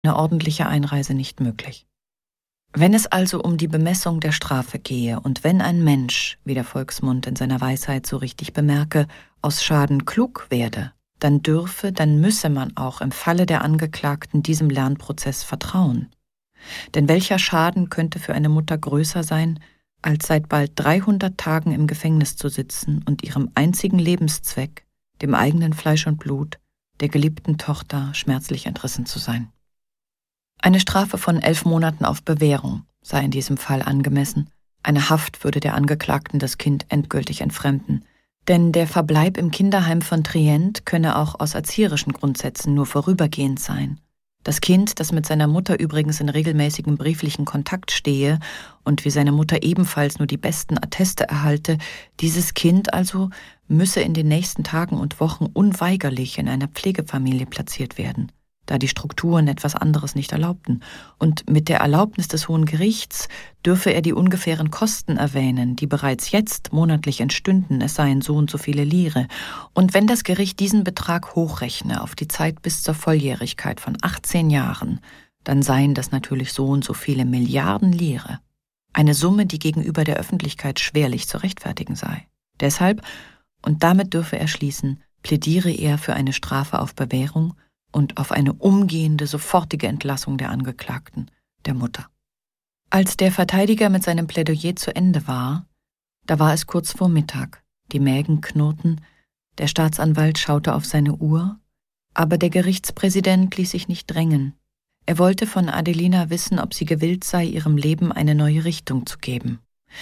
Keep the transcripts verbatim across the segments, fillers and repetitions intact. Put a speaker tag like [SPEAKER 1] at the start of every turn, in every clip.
[SPEAKER 1] eine ordentliche Einreise nicht möglich. Wenn es also um die Bemessung der Strafe gehe und wenn ein Mensch, wie der Volksmund in seiner Weisheit so richtig bemerke, aus Schaden klug werde, dann dürfe, dann müsse man auch im Falle der Angeklagten diesem Lernprozess vertrauen. Denn welcher Schaden könnte für eine Mutter größer sein, als seit bald dreihundert Tagen im Gefängnis zu sitzen und ihrem einzigen Lebenszweck, dem eigenen Fleisch und Blut, der geliebten Tochter, schmerzlich entrissen zu sein. Eine Strafe von elf Monaten auf Bewährung sei in diesem Fall angemessen. Eine Haft würde der Angeklagten das Kind endgültig entfremden. Denn der Verbleib im Kinderheim von Trient könne auch aus erzieherischen Grundsätzen nur vorübergehend sein. Das Kind, das mit seiner Mutter übrigens in regelmäßigem brieflichen Kontakt stehe und wie seine Mutter ebenfalls nur die besten Atteste erhalte, dieses Kind also müsse in den nächsten Tagen und Wochen unweigerlich in einer Pflegefamilie platziert werden, da die Strukturen etwas anderes nicht erlaubten. Und mit der Erlaubnis des Hohen Gerichts dürfe er die ungefähren Kosten erwähnen, die bereits jetzt monatlich entstünden, es seien so und so viele Lire. Und wenn das Gericht diesen Betrag hochrechne auf die Zeit bis zur Volljährigkeit von achtzehn Jahren, dann seien das natürlich so und so viele Milliarden Lire. Eine Summe, die gegenüber der Öffentlichkeit schwerlich zu rechtfertigen sei. Deshalb, und damit dürfe er schließen, plädiere er für eine Strafe auf Bewährung und auf eine umgehende, sofortige Entlassung der Angeklagten, der Mutter. Als der Verteidiger mit seinem Plädoyer zu Ende war, da war es kurz vor Mittag, die Mägen knurrten, der Staatsanwalt schaute auf seine Uhr, aber der Gerichtspräsident ließ sich nicht drängen. Er wollte von Adelina wissen, ob sie gewillt sei, ihrem Leben eine neue Richtung zu geben.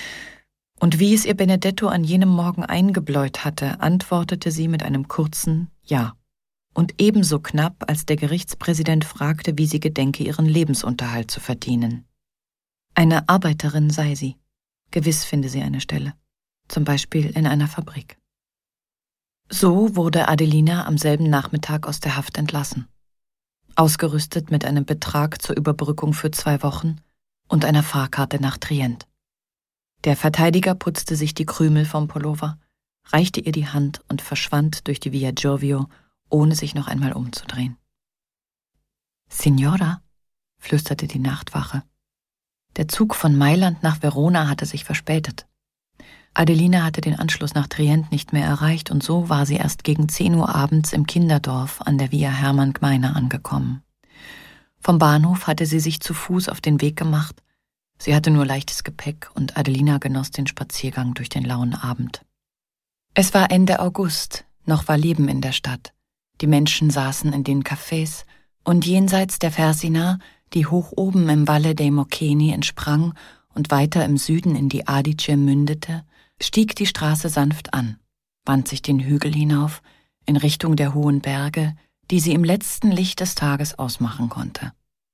[SPEAKER 1] Und wie es ihr Benedetto an jenem Morgen eingebläut hatte, antwortete sie mit einem kurzen Ja. Und ebenso knapp, als der Gerichtspräsident fragte, wie sie gedenke, ihren Lebensunterhalt zu verdienen. Eine Arbeiterin sei sie. Gewiss finde sie eine Stelle. Zum Beispiel in einer Fabrik. So wurde Adelina am selben Nachmittag aus der Haft entlassen. Ausgerüstet mit einem Betrag zur Überbrückung für zwei Wochen und einer Fahrkarte nach Trient. Der Verteidiger putzte sich die Krümel vom Pullover, reichte ihr die Hand und verschwand durch die Via Giovio, ohne sich noch einmal umzudrehen. »Signora«, flüsterte die Nachtwache. Der Zug von Mailand nach Verona hatte sich verspätet. Adelina hatte den Anschluss nach Trient nicht mehr erreicht und so war sie erst gegen zehn Uhr abends im Kinderdorf an der Via Hermann Gmeiner angekommen. Vom Bahnhof hatte sie sich zu Fuß auf den Weg gemacht. Sie hatte nur leichtes Gepäck und Adelina genoss den Spaziergang durch den lauen Abend. Es war Ende August, noch war Leben in der Stadt. Die Menschen saßen in den Cafés und jenseits der Fersina, die hoch oben im Valle dei Moccheni entsprang und weiter im Süden in die Adige mündete, stieg die Straße sanft an, wand sich den Hügel hinauf in Richtung der hohen Berge, die sie im letzten Licht des Tages ausmachen konnte.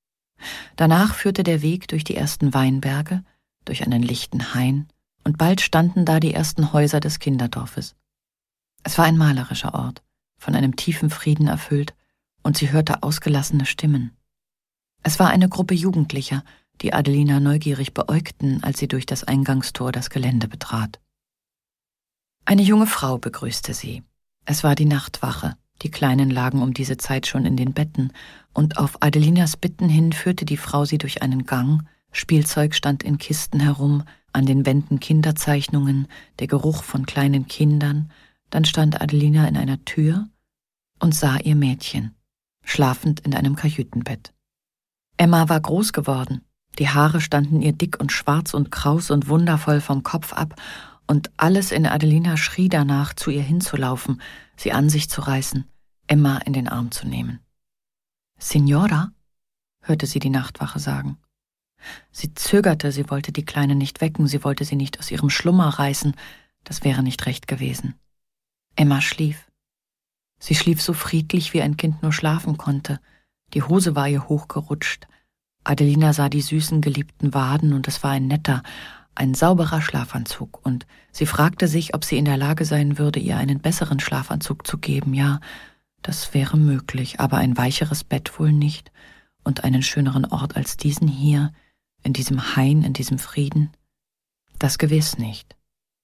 [SPEAKER 1] Danach führte der Weg durch die ersten Weinberge, durch einen lichten Hain und bald standen da die ersten Häuser des Kinderdorfes. Es war ein malerischer Ort, von einem tiefen Frieden erfüllt, und sie hörte ausgelassene Stimmen. Es war eine Gruppe Jugendlicher, die Adelina neugierig beäugten, als sie durch das Eingangstor das Gelände betrat. Eine junge Frau begrüßte sie. Es war die Nachtwache. Die Kleinen lagen um diese Zeit schon in den Betten, und auf Adelinas Bitten hin führte die Frau sie durch einen Gang, Spielzeug stand in Kisten herum, an den Wänden Kinderzeichnungen, der Geruch von kleinen Kindern. Dann stand Adelina in einer Tür und sah ihr Mädchen, schlafend in einem Kajütenbett. Emma war groß geworden, die Haare standen ihr dick und schwarz und kraus und wundervoll vom Kopf ab, und alles in Adelina schrie danach, zu ihr hinzulaufen, sie an sich zu reißen, Emma in den Arm zu nehmen. »Signora«, hörte sie die Nachtwache sagen. Sie zögerte, sie wollte die Kleine nicht wecken, sie wollte sie nicht aus ihrem Schlummer reißen, das wäre nicht recht gewesen. Emma schlief. Sie schlief so friedlich, wie ein Kind nur schlafen konnte. Die Hose war ihr hochgerutscht. Adelina sah die süßen, geliebten Waden, und es war ein netter, ein sauberer Schlafanzug, und sie fragte sich, ob sie in der Lage sein würde, ihr einen besseren Schlafanzug zu geben. Ja, das wäre möglich, aber ein weicheres Bett wohl nicht, und einen schöneren Ort als diesen hier, in diesem Hain, in diesem Frieden, das gewiss nicht.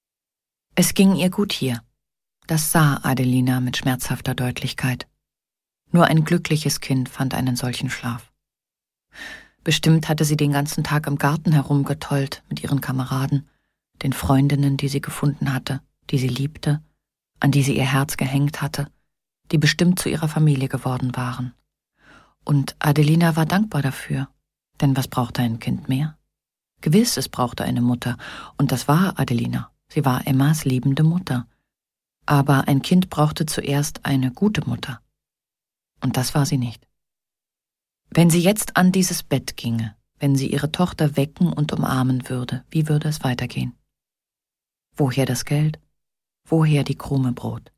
[SPEAKER 1] Es ging ihr gut hier. Das sah Adelina mit schmerzhafter Deutlichkeit. Nur ein glückliches Kind fand einen solchen Schlaf. Bestimmt hatte sie den ganzen Tag im Garten herumgetollt mit ihren Kameraden, den Freundinnen, die sie gefunden hatte, die sie liebte, an die sie ihr Herz gehängt hatte, die bestimmt zu ihrer Familie geworden waren. Und Adelina war dankbar dafür, denn was brauchte ein Kind mehr? Gewiss, es brauchte eine Mutter, und das war Adelina. Sie war Emmas liebende Mutter. Aber ein Kind brauchte zuerst eine gute Mutter. Und das war sie nicht. Wenn sie jetzt an dieses Bett ginge, wenn sie ihre Tochter wecken und umarmen würde, wie würde es weitergehen? Woher das Geld? Woher die Krume Brot?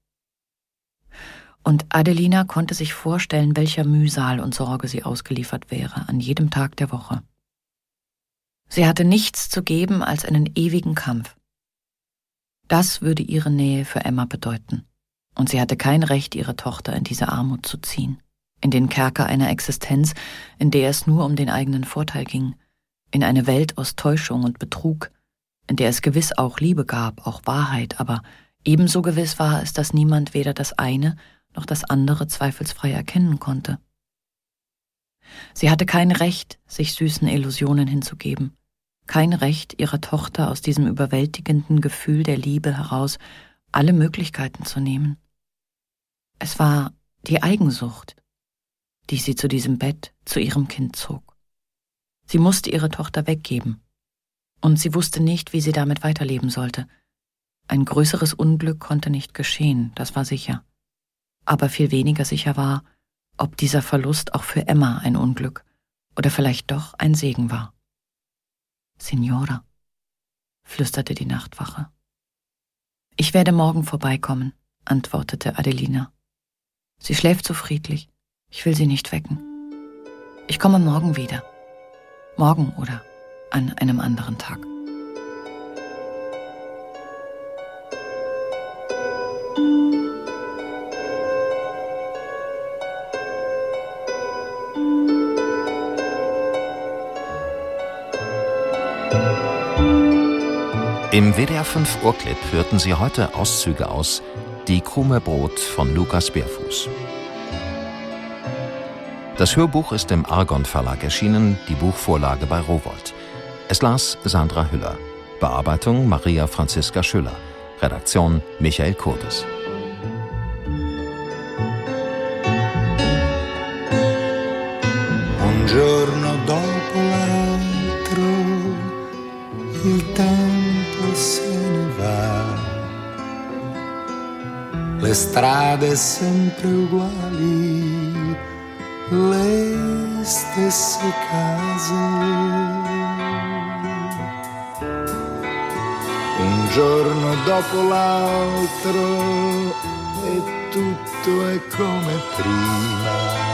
[SPEAKER 1] Und Adelina konnte sich vorstellen, welcher Mühsal und Sorge sie ausgeliefert wäre an jedem Tag der Woche. Sie hatte nichts zu geben als einen ewigen Kampf. Das würde ihre Nähe für Emma bedeuten. Und sie hatte kein Recht, ihre Tochter in diese Armut zu ziehen, in den Kerker einer Existenz, in der es nur um den eigenen Vorteil ging, in eine Welt aus Täuschung und Betrug, in der es gewiss auch Liebe gab, auch Wahrheit, aber ebenso gewiss war es, dass niemand weder das eine noch das andere zweifelsfrei erkennen konnte. Sie hatte kein Recht, sich süßen Illusionen hinzugeben, kein Recht, ihrer Tochter aus diesem überwältigenden Gefühl der Liebe heraus alle Möglichkeiten zu nehmen. Es war die Eigensucht, die sie zu diesem Bett, zu ihrem Kind zog. Sie musste ihre Tochter weggeben, und sie wusste nicht, wie sie damit weiterleben sollte. Ein größeres Unglück konnte nicht geschehen, das war sicher. Aber viel weniger sicher war, ob dieser Verlust auch für Emma ein Unglück oder vielleicht doch ein Segen war. »Signora«, flüsterte die Nachtwache. »Ich werde morgen vorbeikommen«, antwortete Adelina. »Sie schläft so friedlich. Ich will sie nicht wecken. Ich komme morgen wieder. Morgen oder an einem anderen Tag.«
[SPEAKER 2] Im W D R fünf Ohrclip hörten Sie heute Auszüge aus Die Krume Brot von Lukas Bärfuß. Das Hörbuch ist im Argon Verlag erschienen, die Buchvorlage bei Rowohlt. Es las Sandra Hüller. Bearbeitung Maria Franziska Schüller. Redaktion Michael Kurtis.
[SPEAKER 3] Un giorno dopo l'altro il tempo se ne va, le strade sempre uguali, le stesse case. Un giorno dopo l'altro e tutto è come prima.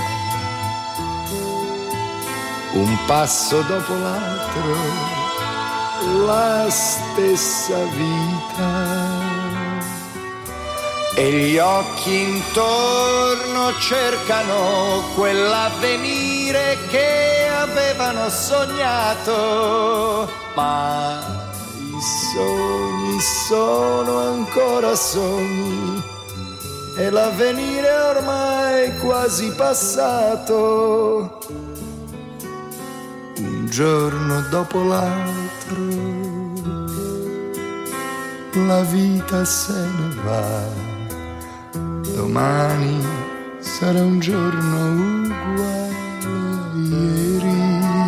[SPEAKER 3] Un passo dopo l'altro, la stessa vita. E gli occhi intorno cercano quell'avvenire che avevano sognato. Ma i sogni sono ancora sogni e l'avvenire è ormai quasi passato. Un giorno dopo l'altro la vita se ne va. Domani sarà un giorno uguale a ieri.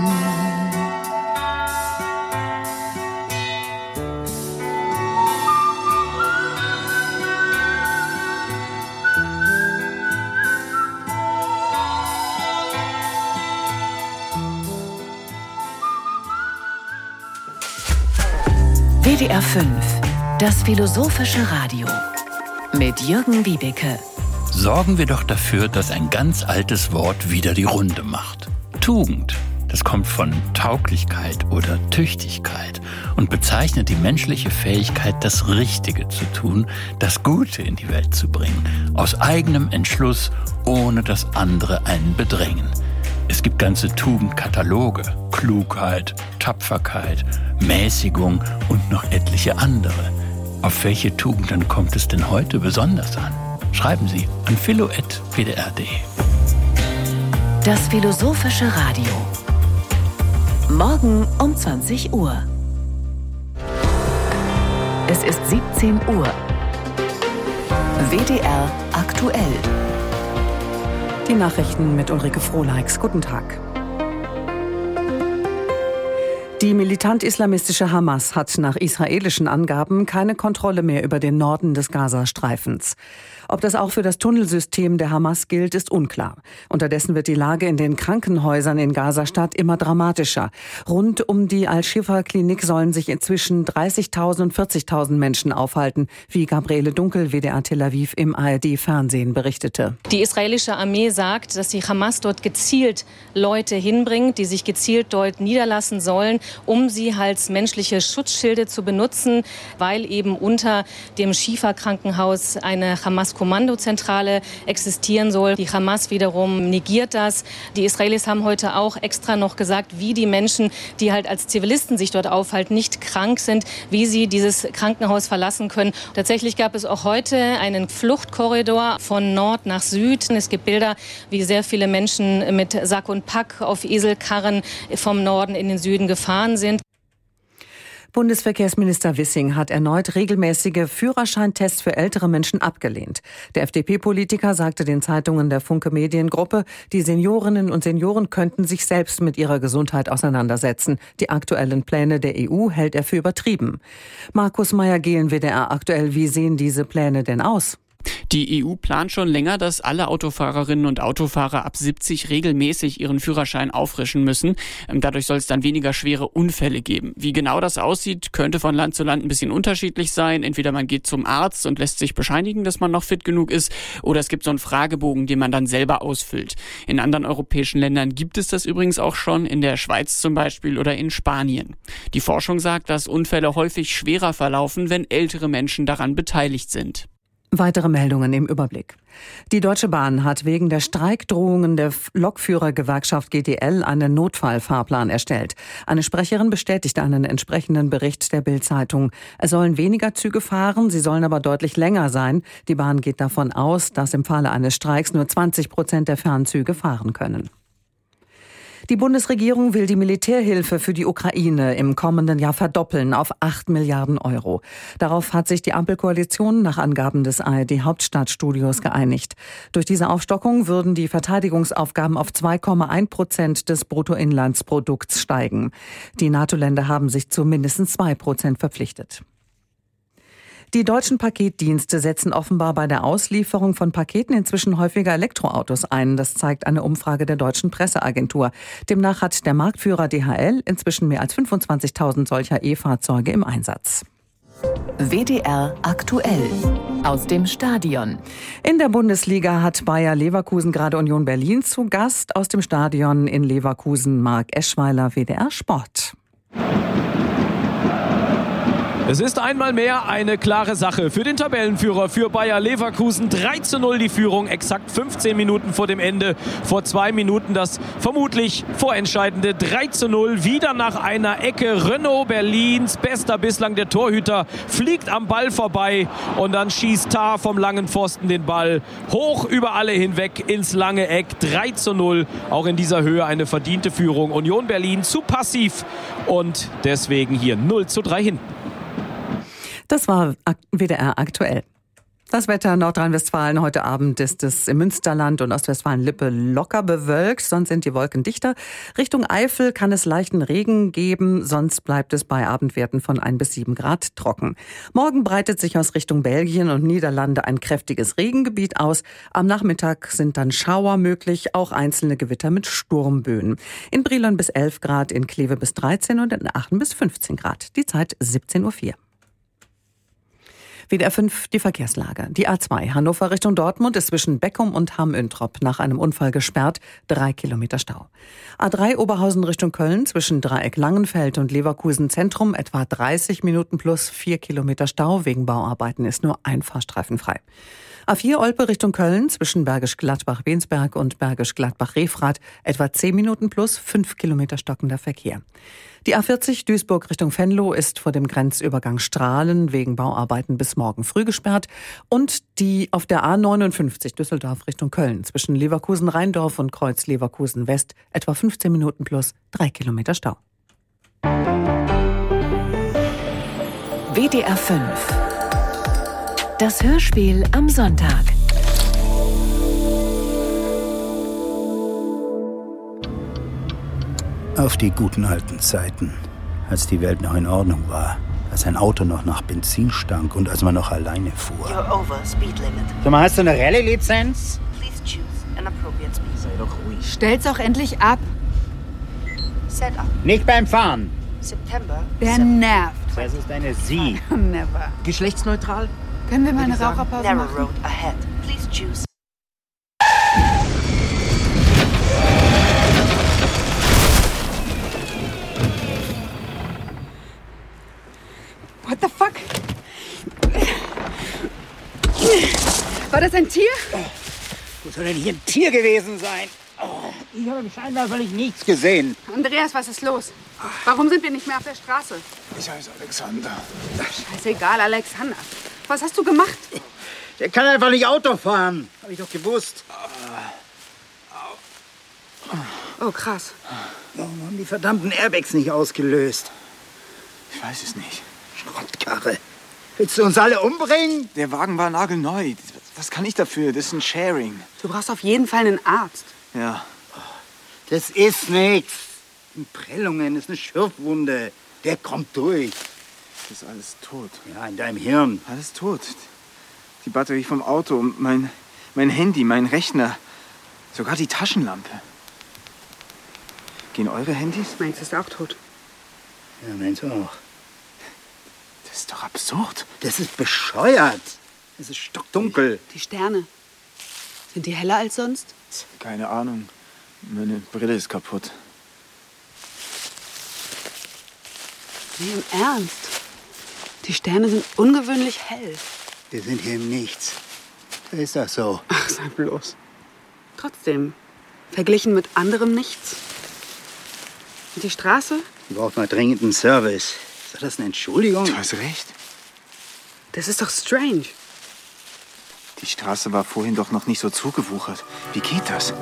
[SPEAKER 4] W D R fünf, das philosophische Radio mit Jürgen Wiebeke.
[SPEAKER 5] Sorgen wir doch dafür, dass ein ganz altes Wort wieder die Runde macht. Tugend, das kommt von Tauglichkeit oder Tüchtigkeit und bezeichnet die menschliche Fähigkeit, das Richtige zu tun, das Gute in die Welt zu bringen, aus eigenem Entschluss, ohne dass andere einen bedrängen. Es gibt ganze Tugendkataloge, Klugheit, Tapferkeit, Mäßigung und noch etliche andere. Auf welche Tugenden kommt es denn heute besonders an? Schreiben Sie an philo at w d r punkt d e.
[SPEAKER 4] Das philosophische Radio. Morgen um zwanzig Uhr. Es ist siebzehn Uhr. W D R aktuell.
[SPEAKER 6] Die Nachrichten mit Ulrike Frohleix. Guten Tag. Die militant-islamistische Hamas hat nach israelischen Angaben keine Kontrolle mehr über den Norden des Gazastreifens. Ob das auch für das Tunnelsystem der Hamas gilt, ist unklar. Unterdessen wird die Lage in den Krankenhäusern in Gazastadt immer dramatischer. Rund um die Al-Shifa-Klinik sollen sich inzwischen dreißigtausend und vierzigtausend Menschen aufhalten, wie Gabriele Dunkel, W D R Tel Aviv im A R D-Fernsehen berichtete.
[SPEAKER 7] Die israelische Armee sagt, dass die Hamas dort gezielt Leute hinbringt, die sich gezielt dort niederlassen sollen, um sie als menschliche Schutzschilde zu benutzen, weil eben unter dem Shifa-Krankenhaus eine Hamas-Kommandozentrale existieren soll. Die Hamas wiederum negiert das. Die Israelis haben heute auch extra noch gesagt, wie die Menschen, die halt als Zivilisten sich dort aufhalten, nicht krank sind, wie sie dieses Krankenhaus verlassen können. Tatsächlich gab es auch heute einen Fluchtkorridor von Nord nach Süd. Es gibt Bilder, wie sehr viele Menschen mit Sack und Pack auf Eselkarren vom Norden in den Süden gefahren sind.
[SPEAKER 6] Bundesverkehrsminister Wissing hat erneut regelmäßige Führerscheintests für ältere Menschen abgelehnt. Der F D P-Politiker sagte den Zeitungen der Funke Mediengruppe, die Seniorinnen und Senioren könnten sich selbst mit ihrer Gesundheit auseinandersetzen. Die aktuellen Pläne der E U hält er für übertrieben. Markus Meyer-Gehlen, W D R aktuell, wie sehen diese Pläne denn aus?
[SPEAKER 8] Die E U plant schon länger, dass alle Autofahrerinnen und Autofahrer ab siebzig regelmäßig ihren Führerschein auffrischen müssen. Dadurch soll es dann weniger schwere Unfälle geben. Wie genau das aussieht, könnte von Land zu Land ein bisschen unterschiedlich sein. Entweder man geht zum Arzt und lässt sich bescheinigen, dass man noch fit genug ist, oder es gibt so einen Fragebogen, den man dann selber ausfüllt. In anderen europäischen Ländern gibt es das übrigens auch schon, in der Schweiz zum Beispiel oder in Spanien. Die Forschung sagt, dass Unfälle häufig schwerer verlaufen, wenn ältere Menschen daran beteiligt sind.
[SPEAKER 6] Weitere Meldungen im Überblick. Die Deutsche Bahn hat wegen der Streikdrohungen der Lokführergewerkschaft G D L einen Notfallfahrplan erstellt. Eine Sprecherin bestätigte einen entsprechenden Bericht der Bild-Zeitung. Es sollen weniger Züge fahren, sie sollen aber deutlich länger sein. Die Bahn geht davon aus, dass im Falle eines Streiks nur zwanzig Prozent der Fernzüge fahren können. Die Bundesregierung will die Militärhilfe für die Ukraine im kommenden Jahr verdoppeln auf acht Milliarden Euro. Darauf hat sich die Ampelkoalition nach Angaben des A R D-Hauptstadtstudios geeinigt. Durch diese Aufstockung würden die Verteidigungsaufgaben auf zwei Komma eins Prozent des Bruttoinlandsprodukts steigen. Die NATO-Länder haben sich zu mindestens zwei Prozent verpflichtet. Die deutschen Paketdienste setzen offenbar bei der Auslieferung von Paketen inzwischen häufiger Elektroautos ein. Das zeigt eine Umfrage der deutschen Presseagentur. Demnach hat der Marktführer D H L inzwischen mehr als fünfundzwanzigtausend solcher E-Fahrzeuge im Einsatz.
[SPEAKER 4] W D R aktuell aus dem Stadion.
[SPEAKER 6] In der Bundesliga hat Bayer Leverkusen gerade Union Berlin zu Gast. Aus dem Stadion in Leverkusen Marc Eschweiler, W D R Sport.
[SPEAKER 9] Es ist einmal mehr eine klare Sache für den Tabellenführer, für Bayer Leverkusen. drei zu null die Führung, exakt fünfzehn Minuten vor dem Ende. Vor zwei Minuten das vermutlich vorentscheidende drei zu null. Wieder nach einer Ecke. Renaud, Berlins bester bislang, der Torhüter, fliegt am Ball vorbei. Und dann schießt Tah vom langen Pfosten den Ball hoch über alle hinweg ins lange Eck. drei zu null. Auch in dieser Höhe eine verdiente Führung. Union Berlin zu passiv und deswegen hier null zu drei hinten.
[SPEAKER 6] Das war W D R aktuell. Das Wetter in Nordrhein-Westfalen. Heute Abend ist es im Münsterland und Ostwestfalen-Lippe locker bewölkt, sonst sind die Wolken dichter. Richtung Eifel kann es leichten Regen geben, sonst bleibt es bei Abendwerten von ein bis sieben Grad trocken. Morgen breitet sich aus Richtung Belgien und Niederlande ein kräftiges Regengebiet aus. Am Nachmittag sind dann Schauer möglich, auch einzelne Gewitter mit Sturmböen. In Brilon bis elf Grad, in Kleve bis dreizehn und in Aachen bis fünfzehn Grad. Die Zeit siebzehn Uhr vier. W D R fünf, die Verkehrslage. Die A zwei Hannover Richtung Dortmund ist zwischen Beckum und Hamm-Üntrop nach einem Unfall gesperrt. Drei Kilometer Stau. A drei Oberhausen Richtung Köln zwischen Dreieck Langenfeld und Leverkusen Zentrum etwa dreißig Minuten plus vier Kilometer Stau. Wegen Bauarbeiten ist nur ein Fahrstreifen frei. A vier Olpe Richtung Köln zwischen Bergisch Gladbach-Bensberg und Bergisch Gladbach-Refrath etwa zehn Minuten plus fünf Kilometer stockender Verkehr. Die A vierzig Duisburg Richtung Venlo ist vor dem Grenzübergang Strahlen wegen Bauarbeiten bis morgen früh gesperrt. Und die auf der A neunundfünfzig Düsseldorf Richtung Köln zwischen Leverkusen-Rheindorf und Kreuz Leverkusen-West etwa fünfzehn Minuten plus drei Kilometer Stau.
[SPEAKER 4] W D R fünf. Das Hörspiel am Sonntag.
[SPEAKER 10] Auf die guten alten Zeiten, als die Welt noch in Ordnung war, als ein Auto noch nach Benzin stank und als man noch alleine fuhr.
[SPEAKER 11] You're over speed limit.
[SPEAKER 10] Sag mal, hast du eine Rallye-Lizenz?
[SPEAKER 11] Please choose an appropriate speed.
[SPEAKER 10] Sei doch ruhig.
[SPEAKER 12] Stell's auch endlich ab.
[SPEAKER 11] Set up.
[SPEAKER 10] Nicht beim Fahren.
[SPEAKER 11] September.
[SPEAKER 12] Der nervt.
[SPEAKER 10] Das ist eine Sie.
[SPEAKER 12] Never.
[SPEAKER 13] Geschlechtsneutral?
[SPEAKER 12] Können wir mal eine Raucherpause
[SPEAKER 11] Narrow
[SPEAKER 12] machen?
[SPEAKER 11] road ahead. Please choose.
[SPEAKER 12] What the fuck? War das ein Tier?
[SPEAKER 10] Wo soll denn hier ein Tier gewesen sein? Oh, ich habe scheinbar völlig nichts gesehen.
[SPEAKER 12] Andreas, was ist los? Warum sind wir nicht mehr auf der Straße?
[SPEAKER 13] Ich heiße Alexander.
[SPEAKER 12] Scheißegal, Alexander. Was hast du gemacht?
[SPEAKER 10] Der kann einfach nicht Auto fahren. Hab ich doch gewusst.
[SPEAKER 12] Oh, krass.
[SPEAKER 10] Warum haben die verdammten Airbags nicht ausgelöst?
[SPEAKER 13] Ich weiß es nicht.
[SPEAKER 10] Schrottkarre. Willst du uns alle umbringen?
[SPEAKER 13] Der Wagen war nagelneu. Was kann ich dafür? Das ist ein Sharing.
[SPEAKER 12] Du brauchst auf jeden Fall einen Arzt.
[SPEAKER 13] Ja.
[SPEAKER 10] Das ist nichts. Prellungen, das ist eine Schürfwunde. Der kommt durch.
[SPEAKER 13] Das ist alles tot.
[SPEAKER 10] Ja, in deinem Hirn.
[SPEAKER 13] Alles tot. Die Batterie vom Auto, mein, mein Handy, mein Rechner. Sogar die Taschenlampe. Gehen eure Handys?
[SPEAKER 12] Meins ist auch tot.
[SPEAKER 10] Ja, meins auch.
[SPEAKER 13] Das ist doch absurd.
[SPEAKER 10] Das ist bescheuert. Es ist stockdunkel.
[SPEAKER 12] Die Sterne. Sind die heller als sonst?
[SPEAKER 13] Keine Ahnung. Meine Brille ist kaputt.
[SPEAKER 12] Nee, im Ernst. Die Sterne sind ungewöhnlich hell.
[SPEAKER 10] Wir sind hier im Nichts. Da ist das so.
[SPEAKER 12] Ach, sei bloß. Trotzdem, verglichen mit anderem Nichts. Und die Straße?
[SPEAKER 10] Die braucht mal dringend einen Service. Ist das eine Entschuldigung?
[SPEAKER 13] Du hast recht.
[SPEAKER 12] Das ist doch strange.
[SPEAKER 13] Die Straße war vorhin doch noch nicht so zugewuchert. Wie geht das?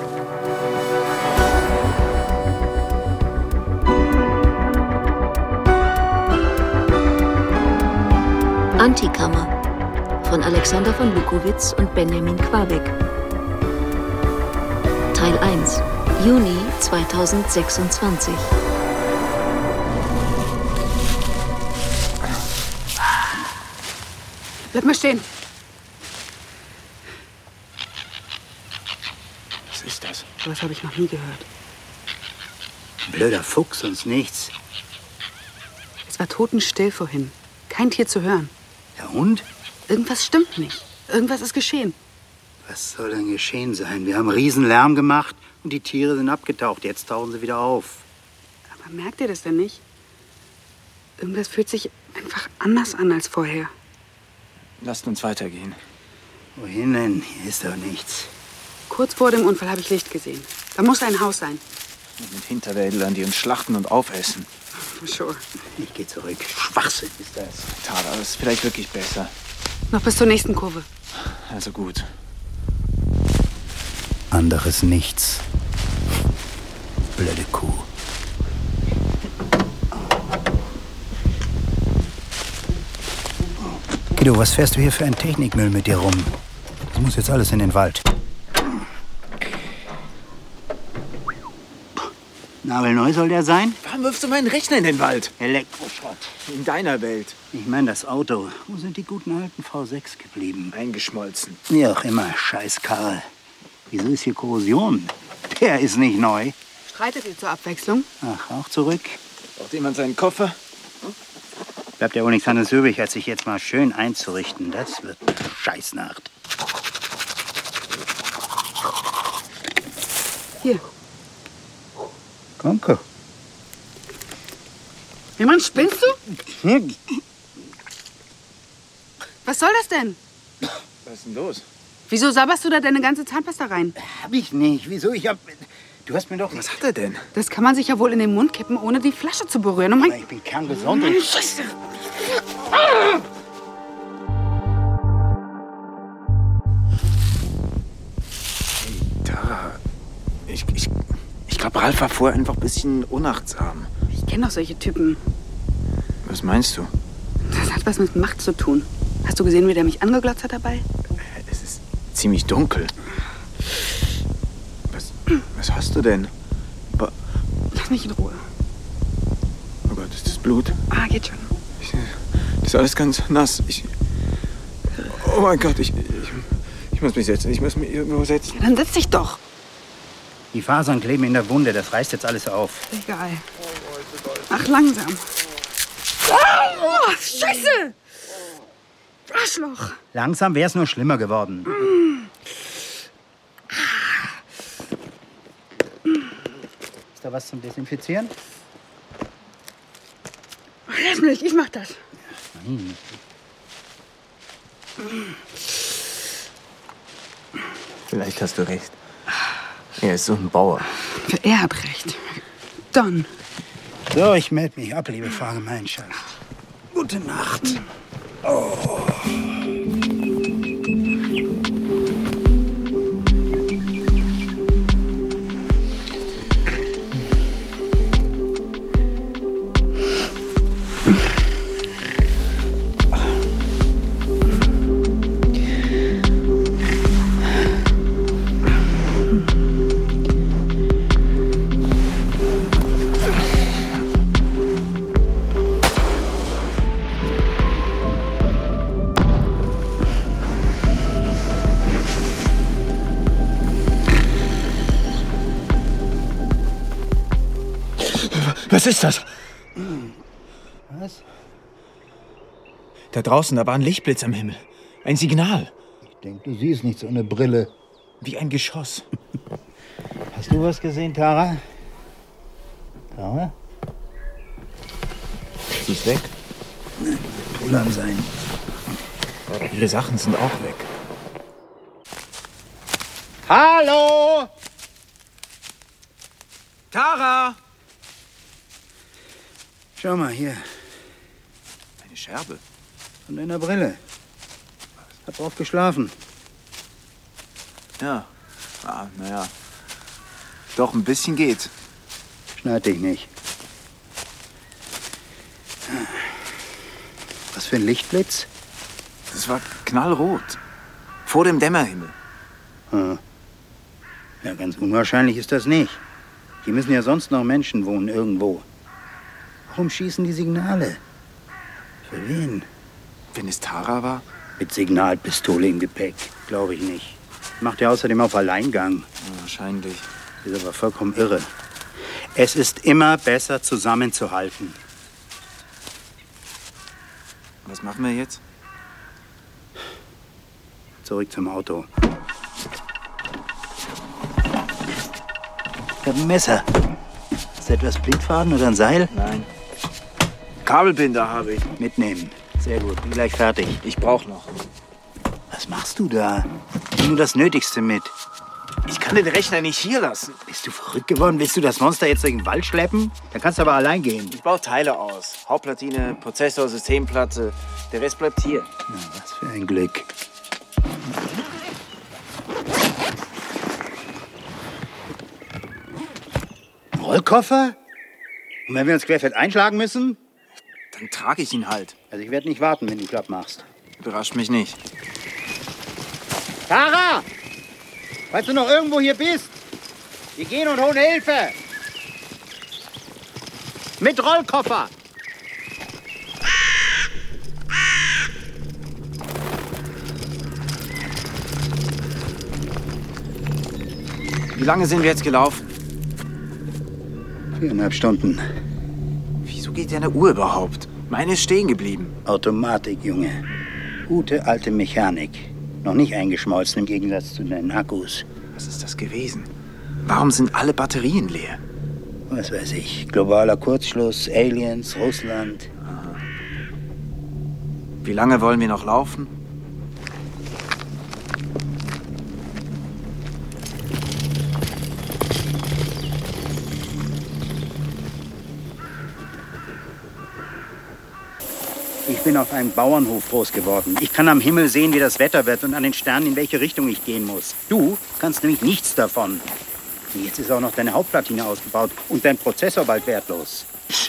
[SPEAKER 14] Antikammer von Alexander von Lukowitz und Benjamin Quabeck. Teil eins, Juni zweitausendsechsundzwanzig.
[SPEAKER 12] Bleib mal stehen.
[SPEAKER 13] Was ist das?
[SPEAKER 12] Das habe ich noch nie gehört.
[SPEAKER 10] Blöder Fuchs, sonst nichts.
[SPEAKER 12] Es war totenstill vorhin. Kein Tier zu hören.
[SPEAKER 10] Der Hund?
[SPEAKER 12] Irgendwas stimmt nicht. Irgendwas ist geschehen.
[SPEAKER 10] Was soll denn geschehen sein? Wir haben riesen Lärm gemacht und die Tiere sind abgetaucht. Jetzt tauchen sie wieder auf.
[SPEAKER 12] Aber merkt ihr das denn nicht? Irgendwas fühlt sich einfach anders an als vorher.
[SPEAKER 13] Lasst uns weitergehen.
[SPEAKER 10] Wohin denn? Hier ist doch nichts.
[SPEAKER 12] Kurz vor dem Unfall habe ich Licht gesehen. Da muss ein Haus sein.
[SPEAKER 13] Mit Hinterwäldlern, die uns schlachten und aufessen.
[SPEAKER 12] Sure.
[SPEAKER 10] Ich gehe zurück. Schwachsinn ist das.
[SPEAKER 13] Tada, das ist vielleicht wirklich besser.
[SPEAKER 12] Noch bis zur nächsten Kurve.
[SPEAKER 13] Also gut.
[SPEAKER 10] Anderes Nichts. Blöde Kuh. Guido, was fährst du hier für einen Technikmüll mit dir rum? Das muss jetzt alles in den Wald. Nagelneu soll der sein?
[SPEAKER 13] Warum wirfst du meinen Rechner in den Wald?
[SPEAKER 10] Elektroschrott.
[SPEAKER 13] In deiner Welt.
[SPEAKER 10] Ich meine das Auto. Wo sind die guten alten V sechs geblieben?
[SPEAKER 13] Eingeschmolzen.
[SPEAKER 10] Wie auch immer, scheiß Karre. Wieso ist hier Korrosion? Der ist nicht neu.
[SPEAKER 12] Streitet ihr zur Abwechslung?
[SPEAKER 10] Ach, auch zurück?
[SPEAKER 13] Braucht jemand seinen Koffer?
[SPEAKER 10] Bleibt ja wohl nichts anderes übrig, als sich jetzt mal schön einzurichten. Das wird eine Scheißnacht.
[SPEAKER 12] Hier.
[SPEAKER 10] Danke.
[SPEAKER 12] Hey Mann, spinnst du? Was soll das denn?
[SPEAKER 13] Was ist denn los?
[SPEAKER 12] Wieso sabberst du da deine ganze Zahnpasta rein?
[SPEAKER 10] Hab ich nicht. Wieso? Ich hab... Du hast mir doch...
[SPEAKER 13] Was hat er denn?
[SPEAKER 12] Das kann man sich ja wohl in den Mund kippen, ohne die Flasche zu berühren. Oh mein...
[SPEAKER 10] Ich bin kerngesund.
[SPEAKER 12] Mann, Scheiße.
[SPEAKER 13] Tara, ich, ich, ich glaube, Ralf war vorher einfach ein bisschen unachtsam.
[SPEAKER 12] Ich kenne doch solche Typen.
[SPEAKER 13] Was meinst du?
[SPEAKER 12] Das hat was mit Macht zu tun. Hast du gesehen, wie der mich angeglotzt hat dabei?
[SPEAKER 13] Es ist ziemlich dunkel. Was, was hast du denn? Ba
[SPEAKER 12] Lass mich in Ruhe.
[SPEAKER 13] Oh Gott, ist das Blut?
[SPEAKER 12] Ah, geht schon.
[SPEAKER 13] Ich, das ist alles ganz nass. Ich, oh mein Gott, ich, ich, ich muss mich setzen. Ich muss mich irgendwo setzen.
[SPEAKER 12] Ja, dann setz dich doch.
[SPEAKER 10] Die Fasern kleben in der Wunde. Das reißt jetzt alles auf.
[SPEAKER 12] Egal. Ach, langsam. Oh, Scheiße! Arschloch!
[SPEAKER 10] Langsam wär's nur schlimmer geworden.
[SPEAKER 12] Mm.
[SPEAKER 10] Ist da was zum Desinfizieren?
[SPEAKER 12] Lass mich, ich mach das.
[SPEAKER 10] Nein.
[SPEAKER 13] Vielleicht hast du recht. Er ist so ein Bauer.
[SPEAKER 12] Er hat recht. Don.
[SPEAKER 10] So, ich melde mich ab, liebe Fahrgemeinschaft. Gute Nacht. Oh.
[SPEAKER 13] Was ist das?
[SPEAKER 10] Was?
[SPEAKER 13] Da draußen, da war ein Lichtblitz am Himmel. Ein Signal.
[SPEAKER 10] Ich denke, du siehst nichts ohne Brille.
[SPEAKER 13] Wie ein Geschoss.
[SPEAKER 10] Hast du was gesehen, Tara? Tara?
[SPEAKER 13] Sie ist weg.
[SPEAKER 10] Pullern sein.
[SPEAKER 13] Ihre Sachen sind auch weg.
[SPEAKER 10] Hallo!
[SPEAKER 13] Tara!
[SPEAKER 10] Schau mal hier.
[SPEAKER 13] Eine Scherbe.
[SPEAKER 10] Von deiner Brille. Hab drauf geschlafen.
[SPEAKER 13] Ja. Ah, naja. Doch, ein bisschen geht.
[SPEAKER 10] Schneid dich nicht. Was für ein Lichtblitz?
[SPEAKER 13] Das war knallrot. Vor dem Dämmerhimmel.
[SPEAKER 10] Hm. Ja, ganz unwahrscheinlich ist das nicht. Hier müssen ja sonst noch Menschen wohnen, irgendwo. Warum schießen die Signale? Für wen?
[SPEAKER 13] Wenn es Tara war?
[SPEAKER 10] Mit Signalpistole im Gepäck. Glaube ich nicht. Macht ja außerdem auf Alleingang.
[SPEAKER 13] Ja, wahrscheinlich.
[SPEAKER 10] Ist aber vollkommen irre. Es ist immer besser, zusammenzuhalten.
[SPEAKER 13] Was machen wir jetzt?
[SPEAKER 10] Zurück zum Auto. Ich habe ein Messer. Ist etwas Blindfaden oder ein Seil?
[SPEAKER 13] Nein. Kabelbinder habe ich.
[SPEAKER 10] Mitnehmen. Sehr gut. Bin gleich fertig.
[SPEAKER 13] Ich brauche noch.
[SPEAKER 10] Was machst du da? Nimm nur das Nötigste mit.
[SPEAKER 13] Ich kann den Rechner nicht hier lassen.
[SPEAKER 10] Bist du verrückt geworden? Willst du das Monster jetzt durch den Wald schleppen? Dann kannst du aber allein gehen.
[SPEAKER 13] Ich baue Teile aus. Hauptplatine, Prozessor, Systemplatte. Der Rest bleibt hier.
[SPEAKER 10] Na, was für ein Glück. Rollkoffer? Und wenn wir uns querfeld einschlagen müssen?
[SPEAKER 13] Dann trage ich ihn halt.
[SPEAKER 10] Also ich werde nicht warten, wenn du Klapp machst.
[SPEAKER 13] Überrascht mich nicht.
[SPEAKER 10] Tara! Falls du noch irgendwo hier bist, wir gehen und holen Hilfe. Mit Rollkoffer.
[SPEAKER 13] Wie lange sind wir jetzt gelaufen?
[SPEAKER 10] Viereinhalb Stunden.
[SPEAKER 13] Wieso geht deine Uhr überhaupt? Meine ist stehen geblieben.
[SPEAKER 10] Automatik, Junge. Gute alte Mechanik. Noch nicht eingeschmolzen im Gegensatz zu deinen Akkus.
[SPEAKER 13] Was ist das gewesen? Warum sind alle Batterien leer?
[SPEAKER 10] Was weiß ich. Globaler Kurzschluss, Aliens, Russland.
[SPEAKER 13] Aha. Wie lange wollen wir noch laufen?
[SPEAKER 10] Ich bin auf einem Bauernhof groß geworden. Ich kann am Himmel sehen, wie das Wetter wird und an den Sternen, in welche Richtung ich gehen muss. Du kannst nämlich nichts davon. Und jetzt ist auch noch deine Hauptplatine ausgebaut und dein Prozessor bald wertlos.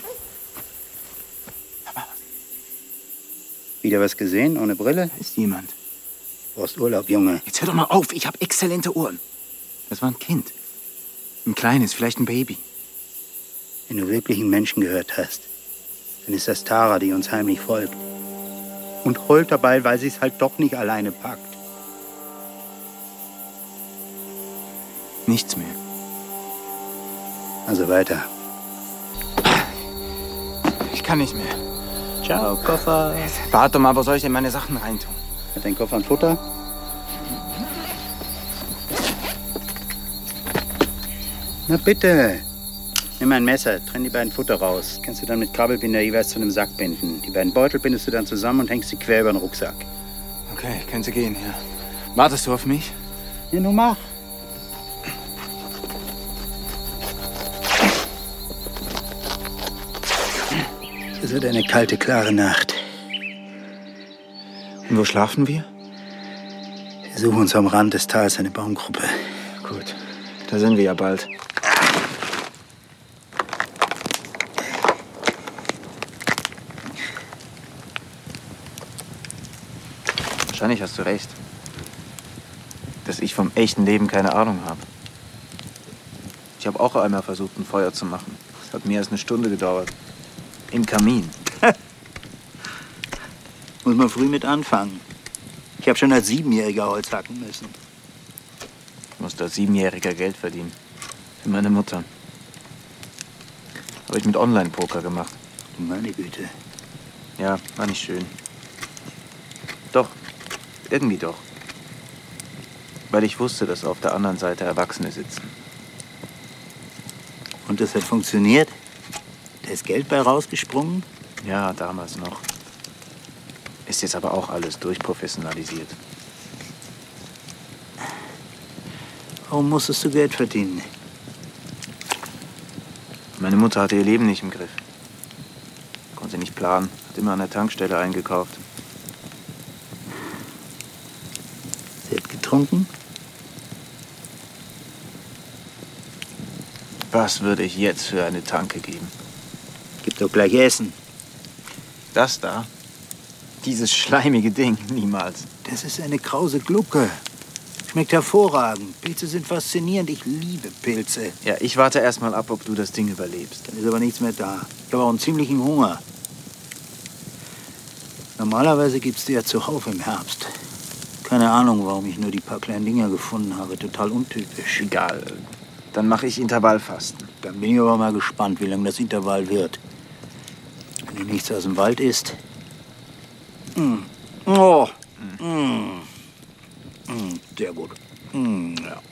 [SPEAKER 10] Wieder was gesehen, ohne Brille?
[SPEAKER 13] Ist jemand.
[SPEAKER 10] Du brauchst Urlaub, Junge.
[SPEAKER 13] Jetzt hör doch mal auf, ich habe exzellente Ohren. Das war ein Kind. Ein kleines, vielleicht ein Baby.
[SPEAKER 10] Wenn du wirklich einen Menschen gehört hast, dann ist das Tara, die uns heimlich folgt. Und heult dabei, weil sie es halt doch nicht alleine packt.
[SPEAKER 13] Nichts mehr.
[SPEAKER 10] Also weiter.
[SPEAKER 13] Ich kann nicht mehr.
[SPEAKER 10] Ciao, Koffer.
[SPEAKER 13] Warte mal, wo soll ich denn meine Sachen reintun?
[SPEAKER 10] Hat dein Koffer ein Futter? Na bitte. Nimm ein Messer, trenn die beiden Futter raus. Kannst du dann mit Krabbelbinder jeweils zu einem Sack binden. Die beiden Beutel bindest du dann zusammen und hängst sie quer über den Rucksack.
[SPEAKER 13] Okay, können Sie gehen, ja. Wartest du auf mich?
[SPEAKER 10] Ja, nun mach. Es wird eine kalte, klare Nacht.
[SPEAKER 13] Und wo schlafen wir?
[SPEAKER 10] Wir suchen uns am Rand des Tals eine Baumgruppe.
[SPEAKER 13] Gut, da sind wir ja bald. Wahrscheinlich hast du recht, dass ich vom echten Leben keine Ahnung habe. Ich habe auch einmal versucht, ein Feuer zu machen. Es hat mehr als eine Stunde gedauert. Im Kamin.
[SPEAKER 10] Muss man früh mit anfangen. Ich habe schon als Siebenjähriger Holz hacken müssen.
[SPEAKER 13] Ich musste als Siebenjähriger Geld verdienen. Für meine Mutter. Habe ich mit Online-Poker gemacht.
[SPEAKER 10] Meine Güte.
[SPEAKER 13] Ja, war nicht schön. Doch. Irgendwie doch. Weil ich wusste, dass auf der anderen Seite Erwachsene sitzen.
[SPEAKER 10] Und das hat funktioniert? Da ist Geld bei rausgesprungen?
[SPEAKER 13] Ja, damals noch. Ist jetzt aber auch alles durchprofessionalisiert.
[SPEAKER 10] Warum musstest du Geld verdienen?
[SPEAKER 13] Meine Mutter hatte ihr Leben nicht im Griff. Konnte nicht planen, hat immer an der Tankstelle eingekauft.
[SPEAKER 10] Sie hat getrunken?
[SPEAKER 13] Was würde ich jetzt für eine Tanke geben?
[SPEAKER 10] Gib doch gleich Essen.
[SPEAKER 13] Das da? Dieses schleimige Ding? Niemals.
[SPEAKER 10] Das ist eine krause Glucke. Schmeckt hervorragend. Pilze sind faszinierend. Ich liebe Pilze.
[SPEAKER 13] Ja, ich warte erst mal ab, ob du das Ding überlebst.
[SPEAKER 10] Dann ist aber nichts mehr da. Ich habe auch einen ziemlichen Hunger. Normalerweise gibt's die ja zuhauf im Herbst. Keine Ahnung, warum ich nur die paar kleinen Dinger gefunden habe. Total untypisch.
[SPEAKER 13] Egal. Dann mache ich Intervallfasten.
[SPEAKER 10] Dann bin ich aber mal gespannt, wie lange das Intervall wird. Wenn du nichts aus dem Wald isst. Mm. Oh. Mm. Mm. Sehr gut. Mm. Ja.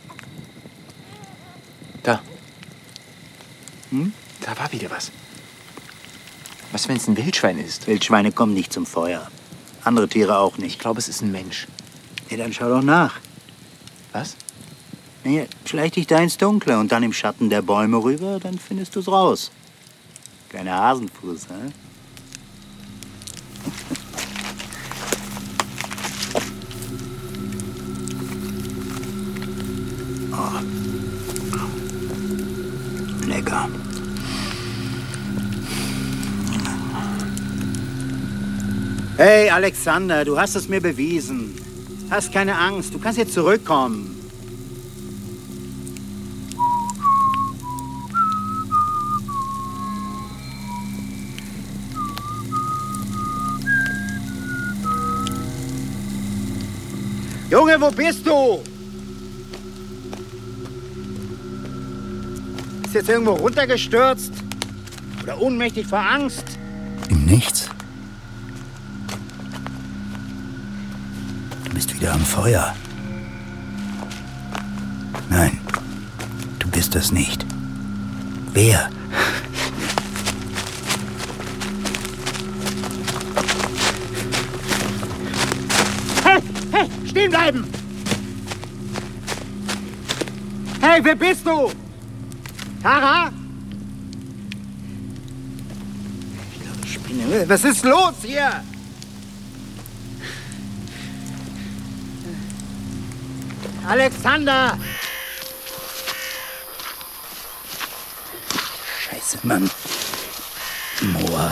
[SPEAKER 13] Da.
[SPEAKER 10] Hm?
[SPEAKER 13] Da war wieder was. Was, wenn es ein Wildschwein ist?
[SPEAKER 10] Wildschweine kommen nicht zum Feuer. Andere Tiere auch nicht.
[SPEAKER 13] Ich glaube, es ist ein Mensch.
[SPEAKER 10] Ja, dann schau doch nach.
[SPEAKER 13] Was?
[SPEAKER 10] Naja, schleich dich da ins Dunkle und dann im Schatten der Bäume rüber, dann findest du's raus. Kleiner Hasenfuß, hä? Oh. Lecker. Hey, Alexander, du hast es mir bewiesen. Hast keine Angst, du kannst jetzt zurückkommen. Junge, wo bist du? Ist jetzt irgendwo runtergestürzt? Oder ohnmächtig vor Angst? Im Nichts. Du bist wieder am Feuer. Nein, du bist das nicht. Wer? Hey, hey, stehen bleiben! Hey, wer bist du? Tara? Ich glaube, ich Was ist los hier? Alexander! Scheiße, Mann. Moa.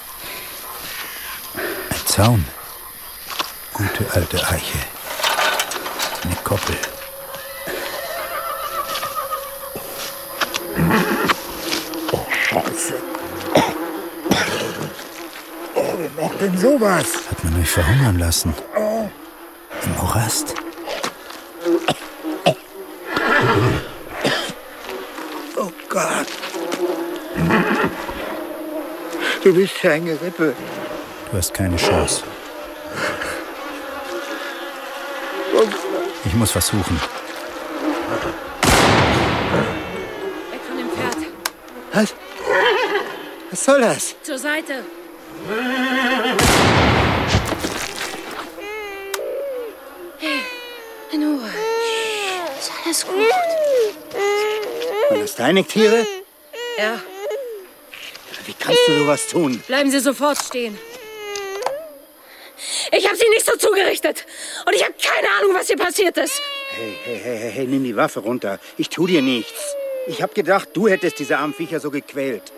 [SPEAKER 10] Ein Zaun. Gute alte Eiche. Eine Koppel. Oh, Scheiße. Oh, wer macht denn sowas? Hat man mich verhungern lassen. Im Morast. Oh Gott. Du bist ja eine Rippe. Du hast keine Chance. Ich muss was suchen.
[SPEAKER 15] Weg von dem Pferd.
[SPEAKER 10] Was? Was soll das?
[SPEAKER 15] Zur Seite. Hey, Nora. Ist alles gut?
[SPEAKER 10] Waren das deine Tiere?
[SPEAKER 15] Ja.
[SPEAKER 10] Wie kannst du sowas tun?
[SPEAKER 15] Bleiben Sie sofort stehen. Ich habe Sie nicht so zugerichtet. Und ich habe keine Ahnung, was hier passiert ist.
[SPEAKER 10] Hey, hey, hey, hey, hey, nimm die Waffe runter. Ich tu dir nichts. Ich hab gedacht, du hättest diese armen Viecher so gequält.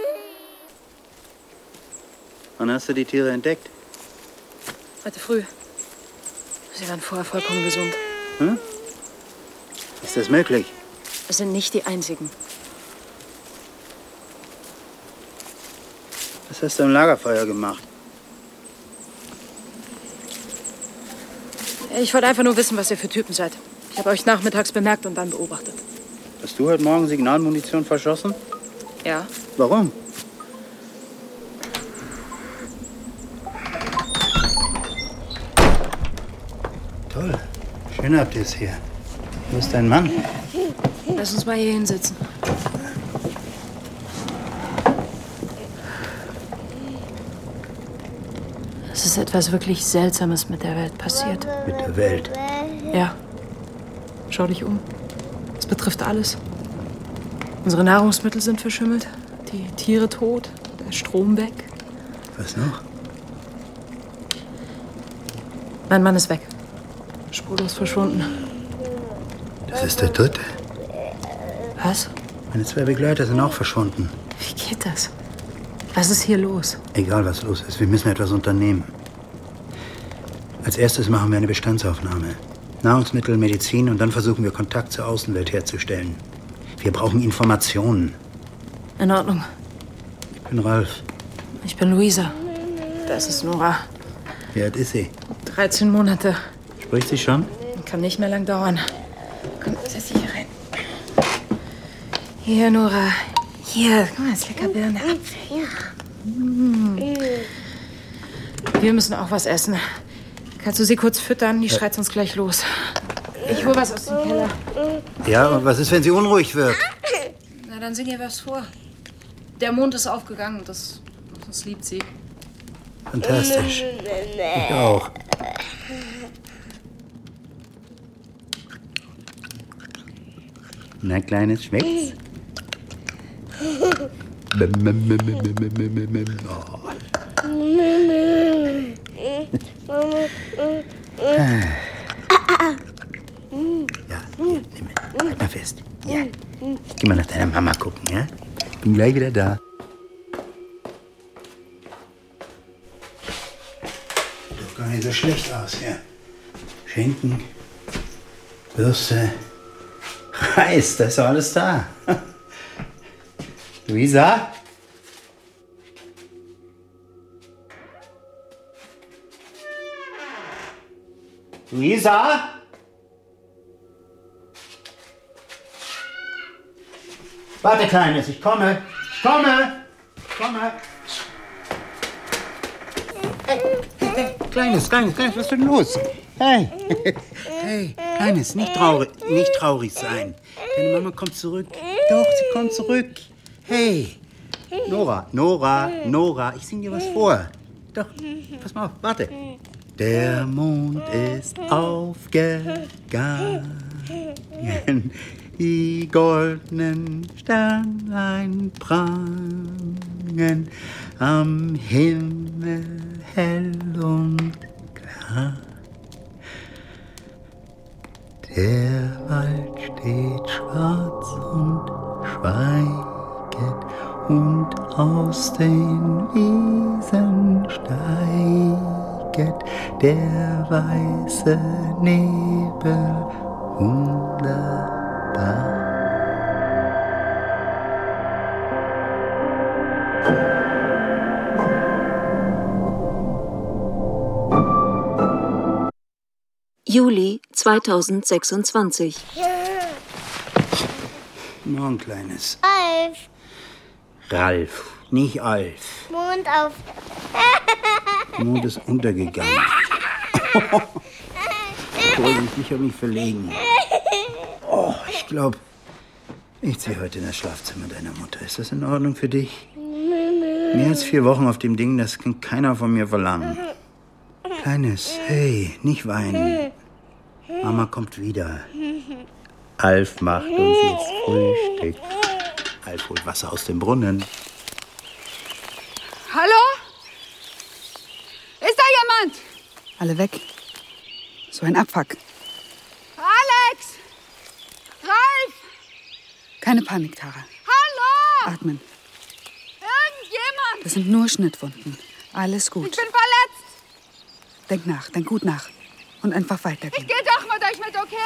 [SPEAKER 10] Wann hast du die Tiere entdeckt?
[SPEAKER 15] Heute früh. Sie waren vorher vollkommen gesund.
[SPEAKER 10] Hm? Ist das möglich?
[SPEAKER 15] Es sind nicht die einzigen.
[SPEAKER 10] Was hast du im Lagerfeuer gemacht?
[SPEAKER 15] Ich wollte einfach nur wissen, was ihr für Typen seid. Ich habe euch nachmittags bemerkt und dann beobachtet.
[SPEAKER 10] Hast du heute Morgen Signalmunition verschossen?
[SPEAKER 15] Ja.
[SPEAKER 10] Warum? Toll. Schön habt ihr es hier. Wo ist dein Mann?
[SPEAKER 15] Lass uns mal hier hinsitzen. Es ist etwas wirklich Seltsames mit der Welt passiert.
[SPEAKER 10] Mit der Welt?
[SPEAKER 15] Ja. Schau dich um. Es betrifft alles. Unsere Nahrungsmittel sind verschimmelt, die Tiere tot, der Strom weg.
[SPEAKER 10] Was noch?
[SPEAKER 15] Mein Mann ist weg. Spurlos verschwunden.
[SPEAKER 10] Das ist der Dritte.
[SPEAKER 15] Was?
[SPEAKER 10] Meine zwei Begleiter sind auch verschwunden.
[SPEAKER 15] Wie geht das? Was ist hier los?
[SPEAKER 10] Egal, was los ist, wir müssen etwas unternehmen. Als erstes machen wir eine Bestandsaufnahme. Nahrungsmittel, Medizin und dann versuchen wir, Kontakt zur Außenwelt herzustellen. Wir brauchen Informationen.
[SPEAKER 15] In Ordnung.
[SPEAKER 10] Ich bin Ralf.
[SPEAKER 15] Ich bin Luisa. Das ist Nora.
[SPEAKER 10] Wie alt ist sie?
[SPEAKER 15] dreizehn Monate.
[SPEAKER 10] Spricht sie schon?
[SPEAKER 15] Kann nicht mehr lang dauern. Komm, setz dich hier rein. Hier, Nora. Hier, guck mal, das ist lecker Birne. Apfel. Ja. Mm. Wir müssen auch was essen. Kannst du sie kurz füttern? Die schreit sonst gleich los. Ich hol was aus dem Keller.
[SPEAKER 10] Ja, und was ist, wenn sie unruhig wird?
[SPEAKER 15] Na, dann sing ihr was vor. Der Mond ist aufgegangen. Das, das liebt sie.
[SPEAKER 10] Fantastisch. Ich auch. Na, Kleines, schmeckt's? Oh. Ja, hier, nimm. Halt mal fest. Ja. Geh mal nach deiner Mama gucken, ja? Bin gleich wieder da. Sieht doch gar nicht so schlecht aus, ja. Schinken, Würste, Reis, da ist doch alles da. Luisa? Luisa? Warte, Kleines, ich komme. Ich komme. Ich komme. Hey, hey, Kleines, Kleines, Kleines, was ist denn los? Hey. Hey, Kleines, nicht traurig, nicht traurig sein. Deine Mama kommt zurück. Doch, sie kommt zurück. Hey. Nora, Nora, Nora, ich sing dir was vor. Doch, pass mal auf, warte. Der Mond ist aufgegangen, die goldenen Sternlein prangen am Himmel hell und klar. Der Wald steht schwarz und schweiget, und aus den Wiesen steiget der weiße Nebel wunderbar.
[SPEAKER 14] Juli zweitausendsechsundzwanzig.
[SPEAKER 10] Morgen, Kleines.
[SPEAKER 16] Alf.
[SPEAKER 10] Ralf, nicht Alf.
[SPEAKER 16] Mond auf.
[SPEAKER 10] Der Mond ist untergegangen. Vorsicht, ich habe mich verlegen. Oh, ich glaube, ich ziehe heute in das Schlafzimmer deiner Mutter. Ist das in Ordnung für dich? Mehr als vier Wochen auf dem Ding, das kann keiner von mir verlangen. Kleines, hey, nicht weinen. Mama kommt wieder. Alf macht uns jetzt Frühstück. Alf holt Wasser aus dem Brunnen.
[SPEAKER 12] Hallo? Ist da jemand? Alle weg. So ein Abfuck. Alex! Ralf! Keine Panik, Tara.
[SPEAKER 16] Hallo!
[SPEAKER 12] Atmen.
[SPEAKER 16] Irgendjemand!
[SPEAKER 12] Das sind nur Schnittwunden. Alles gut.
[SPEAKER 16] Ich bin verletzt!
[SPEAKER 12] Denk nach, denk gut nach. Und einfach weitergehen.
[SPEAKER 16] Ich gehe doch mit euch mit, okay?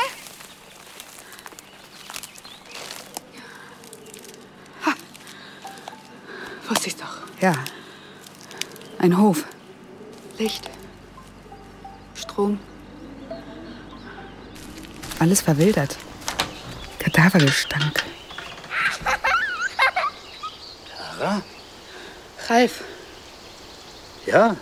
[SPEAKER 12] Ha. Wusste ich's doch. Ja. Ein Hof. Licht. Strom. Alles verwildert. Kadavergestank.
[SPEAKER 10] Tara?
[SPEAKER 12] Ralf.
[SPEAKER 10] Ja?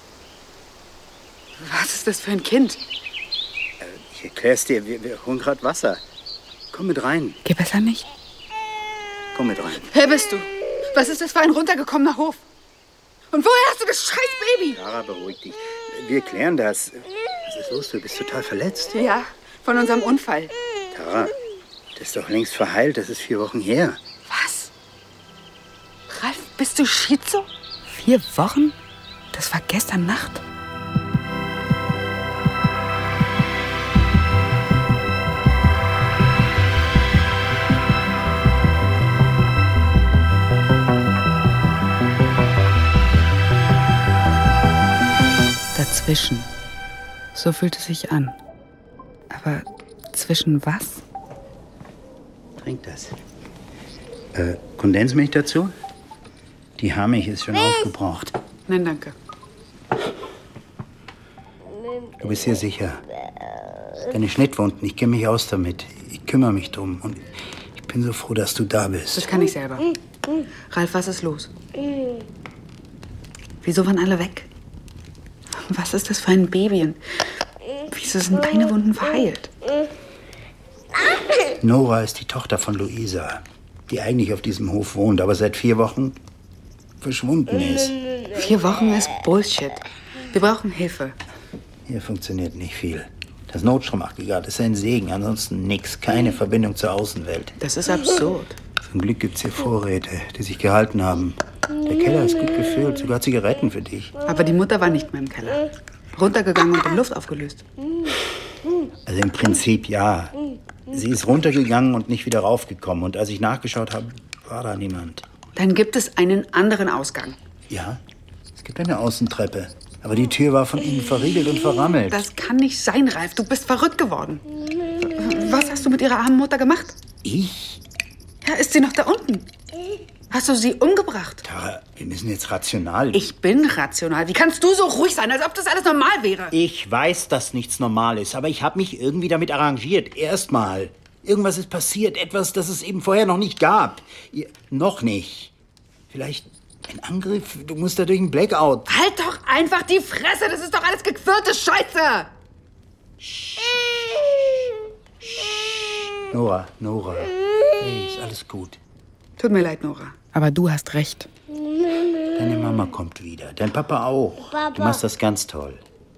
[SPEAKER 12] Was ist das für ein Kind?
[SPEAKER 10] Ich erklär's dir, wir, wir holen gerade Wasser. Komm mit rein.
[SPEAKER 12] Geh besser nicht.
[SPEAKER 10] Komm mit rein.
[SPEAKER 12] Wer bist du? Was ist das für ein runtergekommener Hof? Und woher hast du das scheiß Baby?
[SPEAKER 10] Tara, beruhig dich. Wir klären das. Was ist los? Du bist total verletzt.
[SPEAKER 12] Ja, von unserem Unfall.
[SPEAKER 10] Tara, das ist doch längst verheilt. Das ist vier Wochen her.
[SPEAKER 12] Was? Ralf, bist du Schizo? Vier Wochen? Das war gestern Nacht. Dazwischen. So fühlt es sich an. Aber zwischen was?
[SPEAKER 10] Trink das. Äh, Kondensmilch dazu? Die Haarmilch ist schon aufgebraucht.
[SPEAKER 12] Nein, danke.
[SPEAKER 10] Du bist hier sicher. Deine Schnittwunden, ich kenne mich aus damit. Ich kümmere mich drum. Und ich bin so froh, dass du da bist.
[SPEAKER 12] Das kann ich selber. Ralf, was ist los? Wieso waren alle weg? Was ist das für ein Baby? Und wieso sind deine Wunden verheilt?
[SPEAKER 10] Nora ist die Tochter von Luisa, die eigentlich auf diesem Hof wohnt, aber seit vier Wochen verschwunden ist.
[SPEAKER 12] Vier Wochen ist Bullshit. Wir brauchen Hilfe.
[SPEAKER 10] Hier funktioniert nicht viel. Das Notstromaggregat ist ein Segen, ansonsten nix. Keine Verbindung zur Außenwelt.
[SPEAKER 12] Das ist absurd.
[SPEAKER 10] Zum Glück gibt's hier Vorräte, die sich gehalten haben. Der Keller ist gut gefüllt, sogar Zigaretten für dich.
[SPEAKER 12] Aber die Mutter war nicht mehr im Keller. Runtergegangen und in Luft aufgelöst.
[SPEAKER 10] Also im Prinzip ja. Sie ist runtergegangen und nicht wieder raufgekommen. Und als ich nachgeschaut habe, war da niemand.
[SPEAKER 12] Dann gibt es einen anderen Ausgang.
[SPEAKER 10] Ja, es gibt eine Außentreppe. Aber die Tür war von innen verriegelt und verrammelt.
[SPEAKER 12] Das kann nicht sein, Ralf. Du bist verrückt geworden. Was hast du mit ihrer armen Mutter gemacht?
[SPEAKER 10] Ich?
[SPEAKER 12] Ja, ist sie noch da unten? Hast du sie umgebracht?
[SPEAKER 10] Tara, wir müssen jetzt rational...
[SPEAKER 12] Ich bin rational. Wie kannst du so ruhig sein, als ob das alles normal wäre?
[SPEAKER 10] Ich weiß, dass nichts normal ist, aber ich habe mich irgendwie damit arrangiert. Erstmal. Irgendwas ist passiert. Etwas, das es eben vorher noch nicht gab. Ihr, noch nicht. Vielleicht ein Angriff? Du musst da durch einen Blackout.
[SPEAKER 12] Halt doch einfach die Fresse. Das ist doch alles gequirlte Scheiße.
[SPEAKER 10] Sch Nora, Nora. Hey, ist alles gut.
[SPEAKER 12] Tut mir leid, Nora. Aber du hast recht.
[SPEAKER 10] Deine Mama kommt wieder. Dein Papa auch.
[SPEAKER 16] Papa.
[SPEAKER 10] Du machst das ganz toll.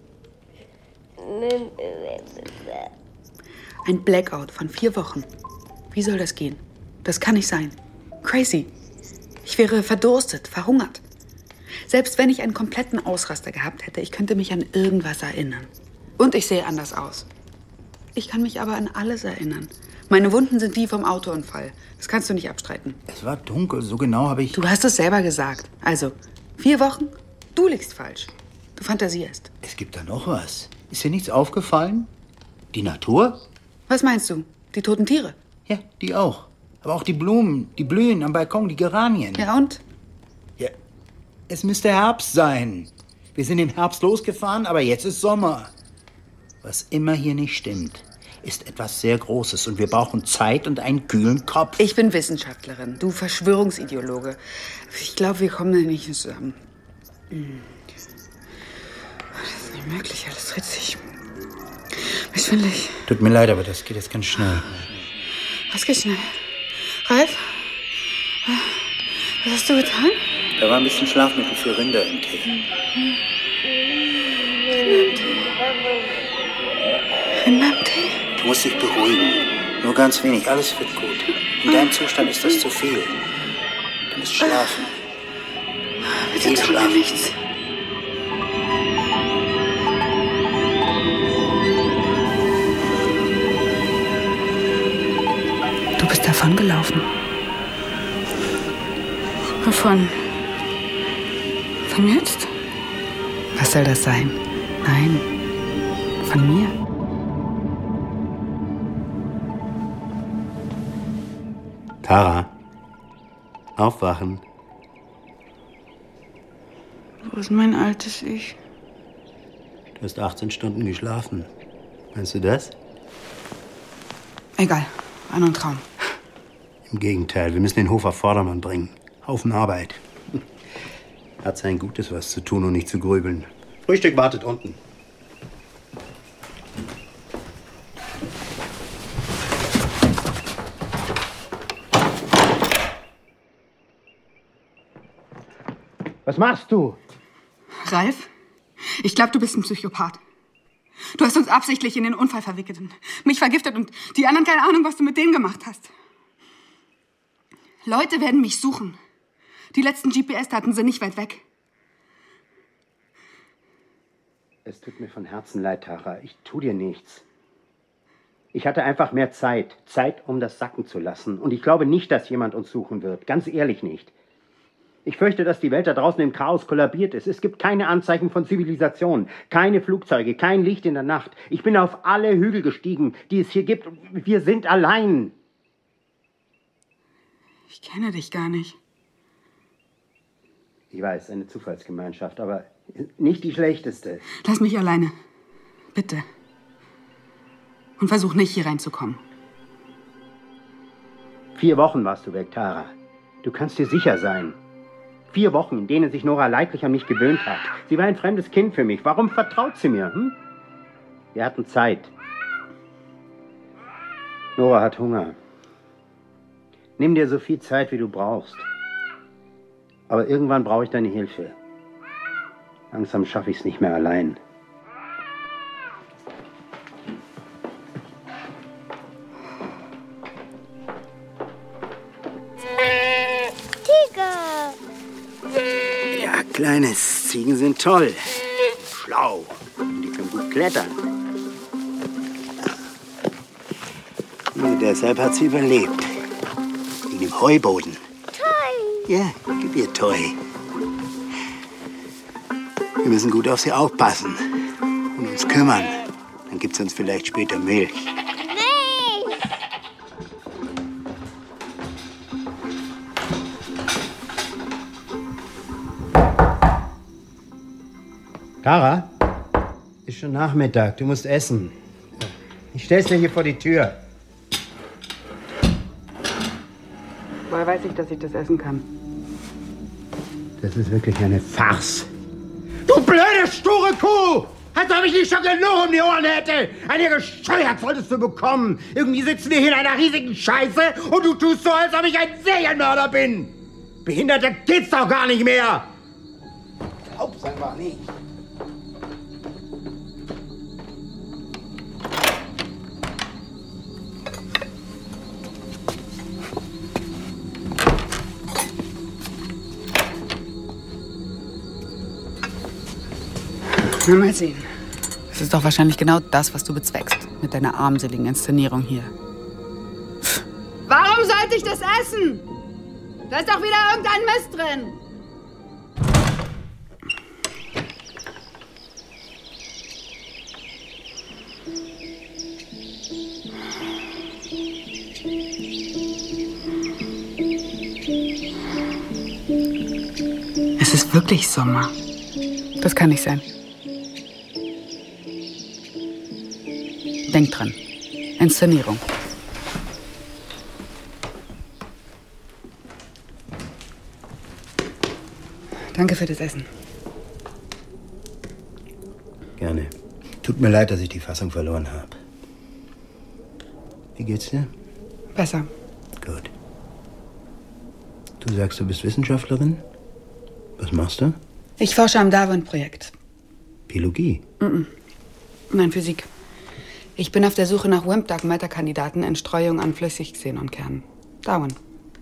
[SPEAKER 12] Ein Blackout von vier Wochen. Wie soll das gehen? Das kann nicht sein. Crazy. Ich wäre verdurstet, verhungert. Selbst wenn ich einen kompletten Ausraster gehabt hätte, ich könnte mich an irgendwas erinnern. Und ich sehe anders aus. Ich kann mich aber an alles erinnern. Meine Wunden sind wie vom Autounfall. Das kannst du nicht abstreiten.
[SPEAKER 10] Es war dunkel, so genau habe ich...
[SPEAKER 12] Du hast es selber gesagt. Also, vier Wochen, du liegst falsch. Du fantasierst.
[SPEAKER 10] Es gibt da noch was. Ist dir nichts aufgefallen? Die Natur?
[SPEAKER 12] Was meinst du? Die toten Tiere?
[SPEAKER 10] Ja, die auch. Aber auch die Blumen, die blühen am Balkon, die Geranien.
[SPEAKER 12] Ja, und?
[SPEAKER 10] Ja, es müsste Herbst sein. Wir sind im Herbst losgefahren, aber jetzt ist Sommer. Was immer hier nicht stimmt, ist etwas sehr Großes und wir brauchen Zeit und einen kühlen Kopf.
[SPEAKER 12] Ich bin Wissenschaftlerin, du Verschwörungsideologe. Ich glaube, wir kommen da nicht zusammen. Das ist nicht möglich, alles dreht sich. Mir schwindelig.
[SPEAKER 10] Tut mir leid, aber das geht jetzt ganz schnell.
[SPEAKER 12] Was geht schnell? Ralf? Was hast du getan?
[SPEAKER 10] Da war ein bisschen Schlafmittel für Rinder im Tee.
[SPEAKER 12] Rindertee?
[SPEAKER 10] Du musst dich beruhigen. Nur ganz wenig, alles wird gut. In deinem Zustand ist das zu viel. Du musst schlafen.
[SPEAKER 12] Bitte tu mir nichts. Du bist davon gelaufen. Wovon? Von mir jetzt? Was soll das sein? Nein, von mir.
[SPEAKER 10] Tara, aufwachen.
[SPEAKER 12] Wo ist mein altes Ich?
[SPEAKER 10] Du hast achtzehn Stunden geschlafen. Meinst du das?
[SPEAKER 12] Egal, war nur ein Traum.
[SPEAKER 10] Im Gegenteil, wir müssen den Hof auf Vordermann bringen. Haufen Arbeit. Hat sein Gutes, was zu tun und nicht zu grübeln. Frühstück wartet unten. Was machst du?
[SPEAKER 12] Ralf, ich glaube, du bist ein Psychopath. Du hast uns absichtlich in den Unfall verwickelt und mich vergiftet und die anderen keine Ahnung, was du mit denen gemacht hast. Leute werden mich suchen. Die letzten G P S-Daten sind nicht weit weg.
[SPEAKER 10] Es tut mir von Herzen leid, Tara. Ich tu dir nichts. Ich hatte einfach mehr Zeit. Zeit, um das sacken zu lassen. Und ich glaube nicht, dass jemand uns suchen wird. Ganz ehrlich nicht. Ich fürchte, dass die Welt da draußen im Chaos kollabiert ist. Es gibt keine Anzeichen von Zivilisation. Keine Flugzeuge, kein Licht in der Nacht. Ich bin auf alle Hügel gestiegen, die es hier gibt. Wir sind allein.
[SPEAKER 12] Ich kenne dich gar nicht.
[SPEAKER 10] Ich weiß, eine Zufallsgemeinschaft, aber nicht die schlechteste.
[SPEAKER 12] Lass mich alleine. Bitte. Und versuch nicht, hier reinzukommen.
[SPEAKER 10] Vier Wochen warst du weg, Tara. Du kannst dir sicher sein. Vier Wochen, in denen sich Nora leidlich an mich gewöhnt hat. Sie war ein fremdes Kind für mich. Warum vertraut sie mir? Hm? Wir hatten Zeit. Nora hat Hunger. Nimm dir so viel Zeit, wie du brauchst. Aber irgendwann brauche ich deine Hilfe. Langsam schaffe ich es nicht mehr allein.
[SPEAKER 17] Tiger!
[SPEAKER 10] Ja, Kleines, Ziegen sind toll. Schlau. Und die können gut klettern. Ja, deshalb hat sie überlebt. In dem Heuboden.
[SPEAKER 17] Toll!
[SPEAKER 10] Ja, gib ihr Toy. Wir müssen gut auf sie aufpassen und uns kümmern. Dann gibt's uns vielleicht später Milch.
[SPEAKER 17] Milch!
[SPEAKER 10] Tara, ist schon Nachmittag. Du musst essen. Ich stell's dir hier vor die Tür.
[SPEAKER 12] Woher weiß ich, dass ich das essen kann?
[SPEAKER 10] Das ist wirklich eine Farce. Du blöde, sture Kuh! Als ob ich nicht schon genug um die Ohren hätte! Eine gesteuert wolltest du bekommen! Irgendwie sitzen wir hier in einer riesigen Scheiße und du tust so, als ob ich ein Serienmörder bin! Behinderter geht's doch gar nicht mehr! Glaub's einfach nicht!
[SPEAKER 12] Na, mal sehen. Das ist doch wahrscheinlich genau das, was du bezweckst mit deiner armseligen Inszenierung hier.
[SPEAKER 16] Warum sollte ich das essen? Da ist doch wieder irgendein Mist drin.
[SPEAKER 12] Es ist wirklich Sommer. Das kann nicht sein. Denk dran. Inszenierung. Danke für das Essen.
[SPEAKER 10] Gerne. Tut mir leid, dass ich die Fassung verloren habe. Wie geht's dir?
[SPEAKER 12] Besser.
[SPEAKER 10] Gut. Du sagst, du bist Wissenschaftlerin? Was machst du?
[SPEAKER 12] Ich forsche am Darwin-Projekt.
[SPEAKER 10] Biologie?
[SPEAKER 12] Mm-mm. Nein, Physik. Ich bin auf der Suche nach Wimp-Dark-Matter-Kandidaten in Streuung an Flüssigxenonkernen. Darwin.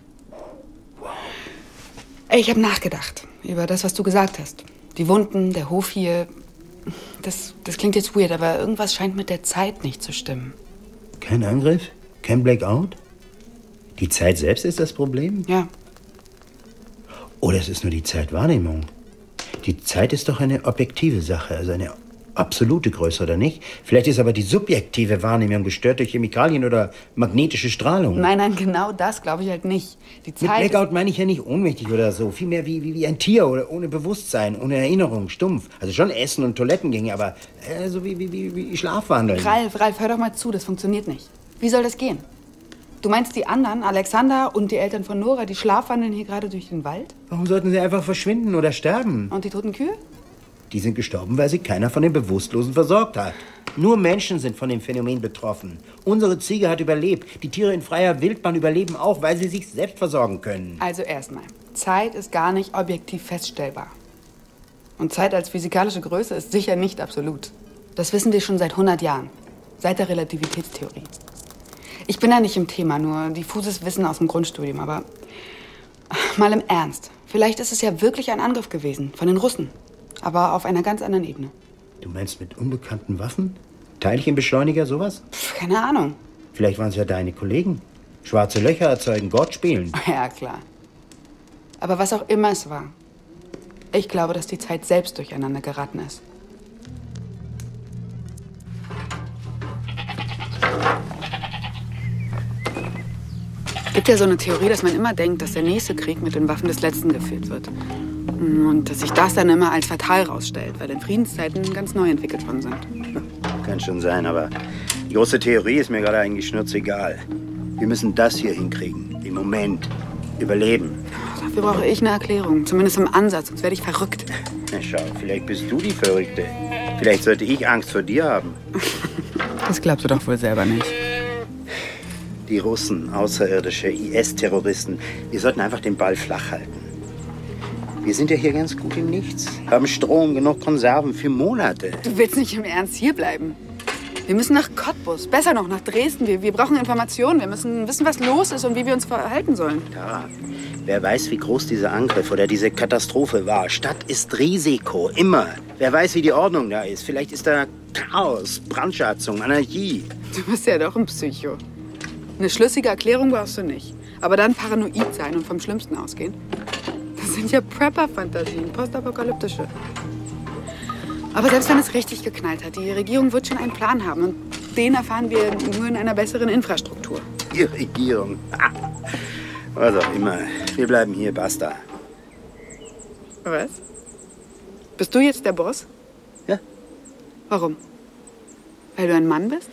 [SPEAKER 12] Ich habe nachgedacht über das, was du gesagt hast. Die Wunden, der Hof hier. Das, das klingt jetzt weird, aber irgendwas scheint mit der Zeit nicht zu stimmen.
[SPEAKER 10] Kein Angriff? Kein Blackout? Die Zeit selbst ist das Problem?
[SPEAKER 12] Ja.
[SPEAKER 10] Oder es ist nur die Zeitwahrnehmung. Die Zeit ist doch eine objektive Sache, also eine absolute Größe, oder nicht? Vielleicht ist aber die subjektive Wahrnehmung gestört durch Chemikalien oder magnetische Strahlung.
[SPEAKER 12] Nein, nein, genau das glaube ich halt nicht. Die
[SPEAKER 10] Mit
[SPEAKER 12] Zeit.
[SPEAKER 10] Blackout meine ich ja nicht ohnmächtig oder so. Vielmehr wie, wie, wie ein Tier oder ohne Bewusstsein, ohne Erinnerung, stumpf. Also schon Essen und Toilettengänge, aber äh, so wie, wie, wie, wie Schlafwandeln.
[SPEAKER 12] Ralf, Ralf, hör doch mal zu, das funktioniert nicht. Wie soll das gehen? Du meinst, die anderen, Alexander und die Eltern von Nora, die schlafwandeln hier gerade durch den Wald?
[SPEAKER 10] Warum sollten sie einfach verschwinden oder sterben?
[SPEAKER 12] Und die toten Kühe?
[SPEAKER 10] Die sind gestorben, weil sie keiner von den Bewusstlosen versorgt hat. Nur Menschen sind von dem Phänomen betroffen. Unsere Ziege hat überlebt. Die Tiere in freier Wildbahn überleben auch, weil sie sich selbst versorgen können.
[SPEAKER 12] Also erstmal, Zeit ist gar nicht objektiv feststellbar. Und Zeit als physikalische Größe ist sicher nicht absolut. Das wissen wir schon seit hundert Jahren. Seit der Relativitätstheorie. Ich bin da nicht im Thema, nur diffuses Wissen aus dem Grundstudium. Aber mal im Ernst. Vielleicht ist es ja wirklich ein Angriff gewesen von den Russen. Aber auf einer ganz anderen Ebene.
[SPEAKER 10] Du meinst mit unbekannten Waffen? Teilchenbeschleuniger, sowas?
[SPEAKER 12] Pff, keine Ahnung.
[SPEAKER 10] Vielleicht waren es ja deine Kollegen. Schwarze Löcher erzeugen, Gott spielen.
[SPEAKER 12] Ja, klar. Aber was auch immer es war. Ich glaube, dass die Zeit selbst durcheinander geraten ist. Es gibt ja so eine Theorie, dass man immer denkt, dass der nächste Krieg mit den Waffen des Letzten geführt wird. Und dass sich das dann immer als fatal rausstellt, weil in Friedenszeiten ganz neu entwickelt worden sind.
[SPEAKER 10] Kann schon sein, aber die große Theorie ist mir gerade eigentlich schnurzegal. Wir müssen das hier hinkriegen. Im Moment. Überleben.
[SPEAKER 12] Dafür brauche ich eine Erklärung. Zumindest im Ansatz, sonst werde ich verrückt.
[SPEAKER 10] Na schau, vielleicht bist du die Verrückte. Vielleicht sollte ich Angst vor dir haben.
[SPEAKER 12] Das glaubst du doch wohl selber nicht.
[SPEAKER 10] Die Russen, außerirdische I S-Terroristen. Wir sollten einfach den Ball flach halten. Wir sind ja hier ganz gut im Nichts. Haben Strom, genug Konserven für Monate.
[SPEAKER 12] Du willst nicht im Ernst hierbleiben. Wir müssen nach Cottbus, besser noch nach Dresden. Wir, wir brauchen Informationen. Wir müssen wissen, was los ist und wie wir uns verhalten sollen.
[SPEAKER 10] Ja, wer weiß, wie groß dieser Angriff oder diese Katastrophe war. Stadt ist Risiko, immer. Wer weiß, wie die Ordnung da ist. Vielleicht ist da Chaos, Brandschatzung, Anarchie.
[SPEAKER 12] Du bist ja doch ein Psycho. Eine schlüssige Erklärung brauchst du nicht. Aber dann paranoid sein und vom Schlimmsten ausgehen. Das sind ja Prepper-Fantasien, postapokalyptische. Aber selbst wenn es richtig geknallt hat, die Regierung wird schon einen Plan haben. Und den erfahren wir nur in einer besseren Infrastruktur.
[SPEAKER 10] Die Regierung. Was auch immer. Wir bleiben hier, basta.
[SPEAKER 12] Was? Bist du jetzt der Boss?
[SPEAKER 10] Ja.
[SPEAKER 12] Warum? Weil du ein Mann bist?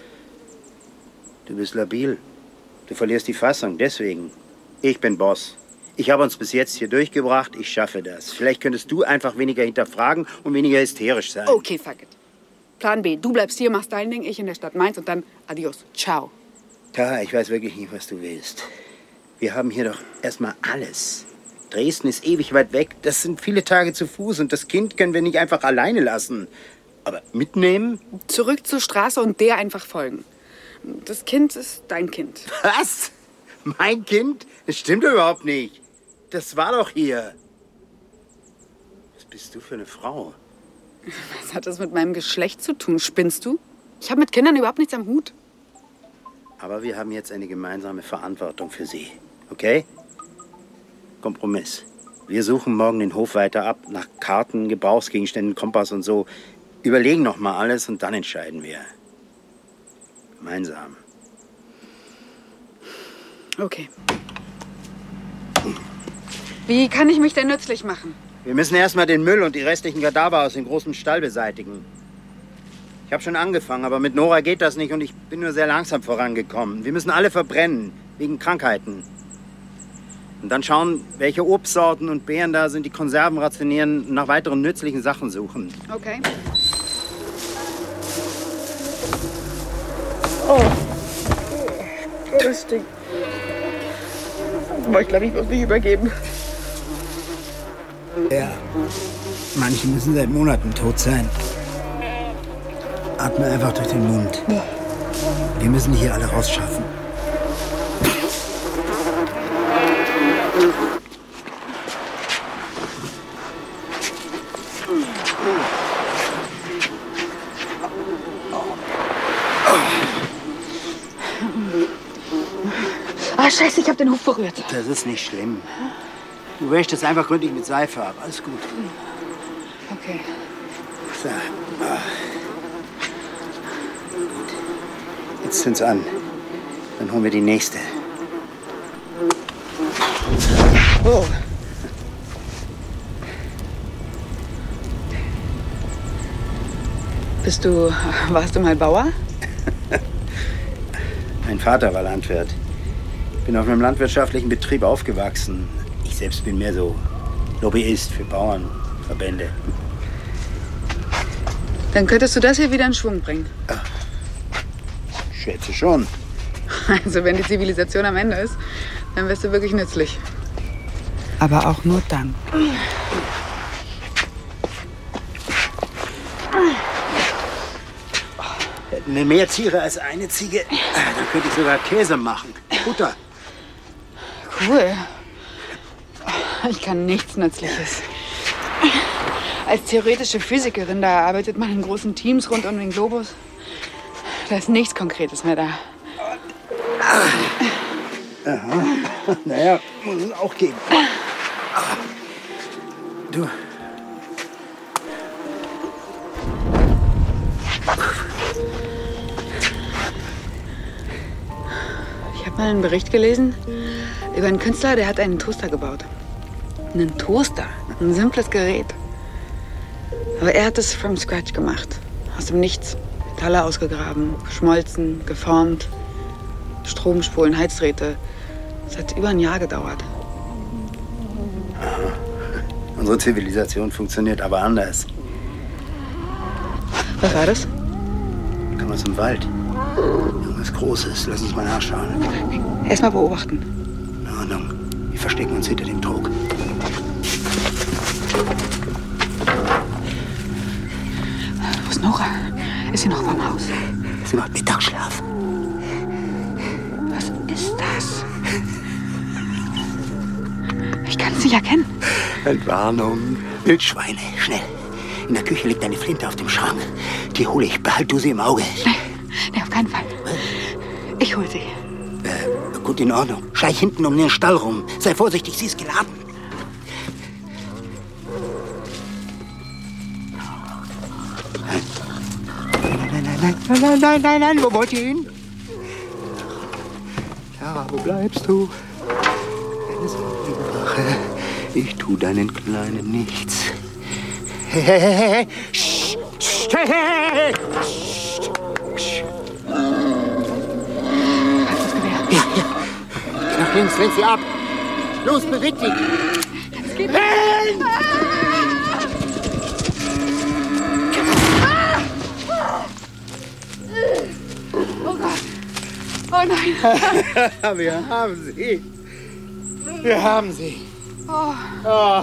[SPEAKER 10] Du bist labil. Du verlierst die Fassung, deswegen. Ich bin Boss. Ich habe uns bis jetzt hier durchgebracht, ich schaffe das. Vielleicht könntest du einfach weniger hinterfragen und weniger hysterisch sein.
[SPEAKER 12] Okay, fuck it. Plan B, du bleibst hier, machst dein Ding, ich in der Stadt Mainz und dann adios. Ciao.
[SPEAKER 10] Ja, ich weiß wirklich nicht, was du willst. Wir haben hier doch erstmal alles. Dresden ist ewig weit weg, das sind viele Tage zu Fuß und das Kind können wir nicht einfach alleine lassen. Aber mitnehmen?
[SPEAKER 12] Zurück zur Straße und der einfach folgen. Das Kind ist dein Kind.
[SPEAKER 10] Was? Mein Kind? Das stimmt überhaupt nicht. Das war doch hier. Was bist du für eine Frau?
[SPEAKER 12] Was hat das mit meinem Geschlecht zu tun? Spinnst du? Ich habe mit Kindern überhaupt nichts am Hut.
[SPEAKER 10] Aber wir haben jetzt eine gemeinsame Verantwortung für sie. Okay? Kompromiss. Wir suchen morgen den Hof weiter ab, nach Karten, Gebrauchsgegenständen, Kompass und so. Überlegen noch mal alles und dann entscheiden wir. Gemeinsam.
[SPEAKER 12] Okay. Wie kann ich mich denn nützlich machen?
[SPEAKER 10] Wir müssen erstmal den Müll und die restlichen Kadaver aus dem großen Stall beseitigen. Ich habe schon angefangen, aber mit Nora geht das nicht und ich bin nur sehr langsam vorangekommen. Wir müssen alle verbrennen, wegen Krankheiten. Und dann schauen, welche Obstsorten und Beeren da sind, die Konserven rationieren und nach weiteren nützlichen Sachen suchen.
[SPEAKER 12] Okay. Oh. Das Ding. Aber ich glaube, ich muss mich übergeben.
[SPEAKER 10] Ja. Manche müssen seit Monaten tot sein. Atme einfach durch den Mund. Wir müssen die hier alle rausschaffen.
[SPEAKER 12] Ah, scheiße, ich habe den Huf berührt.
[SPEAKER 10] Das ist nicht schlimm. Du wäschst es einfach gründlich mit Seife ab. Alles gut.
[SPEAKER 12] Okay.
[SPEAKER 10] So. Ah. Gut. Jetzt zünd's an. Dann holen wir die nächste. Oh.
[SPEAKER 12] Bist du, warst du mal Bauer?
[SPEAKER 10] Mein Vater war Landwirt. Ich bin auf einem landwirtschaftlichen Betrieb aufgewachsen. Ich selbst bin mehr so Lobbyist für Bauern, Verbände.
[SPEAKER 12] Dann könntest du das hier wieder in Schwung bringen.
[SPEAKER 10] Ach, ich schätze schon.
[SPEAKER 12] Also wenn die Zivilisation am Ende ist, dann wirst du wirklich nützlich. Aber auch nur dann.
[SPEAKER 10] Hätten wir mehr Tiere als eine Ziege, dann könnte ich sogar Käse machen. Butter.
[SPEAKER 12] Cool. Ich kann nichts Nützliches. Als theoretische Physikerin, da arbeitet man in großen Teams rund um den Globus. Da ist nichts Konkretes mehr da.
[SPEAKER 10] Aha. Naja, muss es auch geben. Du.
[SPEAKER 12] Ich habe mal einen Bericht gelesen über einen Künstler, der hat einen Toaster gebaut. Einen Toaster, ein simples Gerät. Aber er hat es from scratch gemacht. Aus dem Nichts. Metalle ausgegraben, geschmolzen, geformt. Stromspulen, Heizdrähte. Es hat über ein Jahr gedauert.
[SPEAKER 10] Unsere Zivilisation funktioniert aber anders.
[SPEAKER 12] Was war das?
[SPEAKER 10] Komm aus dem Wald. Irgendwas Großes. Lass uns mal nachschauen.
[SPEAKER 12] Erst mal beobachten.
[SPEAKER 10] In Ordnung. Wir verstecken uns hinter dem Trog.
[SPEAKER 12] Wo ist Nora? Ist sie noch vorm Haus?
[SPEAKER 10] Sie macht Mittagsschlaf.
[SPEAKER 12] Was ist das? Ich kann es nicht erkennen.
[SPEAKER 10] Entwarnung. Wildschweine, schnell. In der Küche liegt eine Flinte auf dem Schrank. Die hole ich. Behalt du sie im Auge.
[SPEAKER 12] Nein, nee, auf keinen Fall. Ich hol sie.
[SPEAKER 10] Äh, gut, in Ordnung. Schleich hinten um den Stall rum. Sei vorsichtig, sie ist geladen. Nein, nein, nein, nein, nein, nein, nein, nein. Wo wollt ihr hin? Ja, wo bleibst du? Deine Sorgenwache. Ich tu deinen Kleinen nichts. Hey, hey, hey, hey. Sch, sch, hey, hey, hey. Ja, ja. Geh nach links, lenk sie ab. Los, beweg dich.
[SPEAKER 12] Es geht
[SPEAKER 10] hey!
[SPEAKER 12] Oh Gott. Oh nein.
[SPEAKER 10] Wir haben sie. Wir haben sie.
[SPEAKER 12] Oh.
[SPEAKER 10] Oh.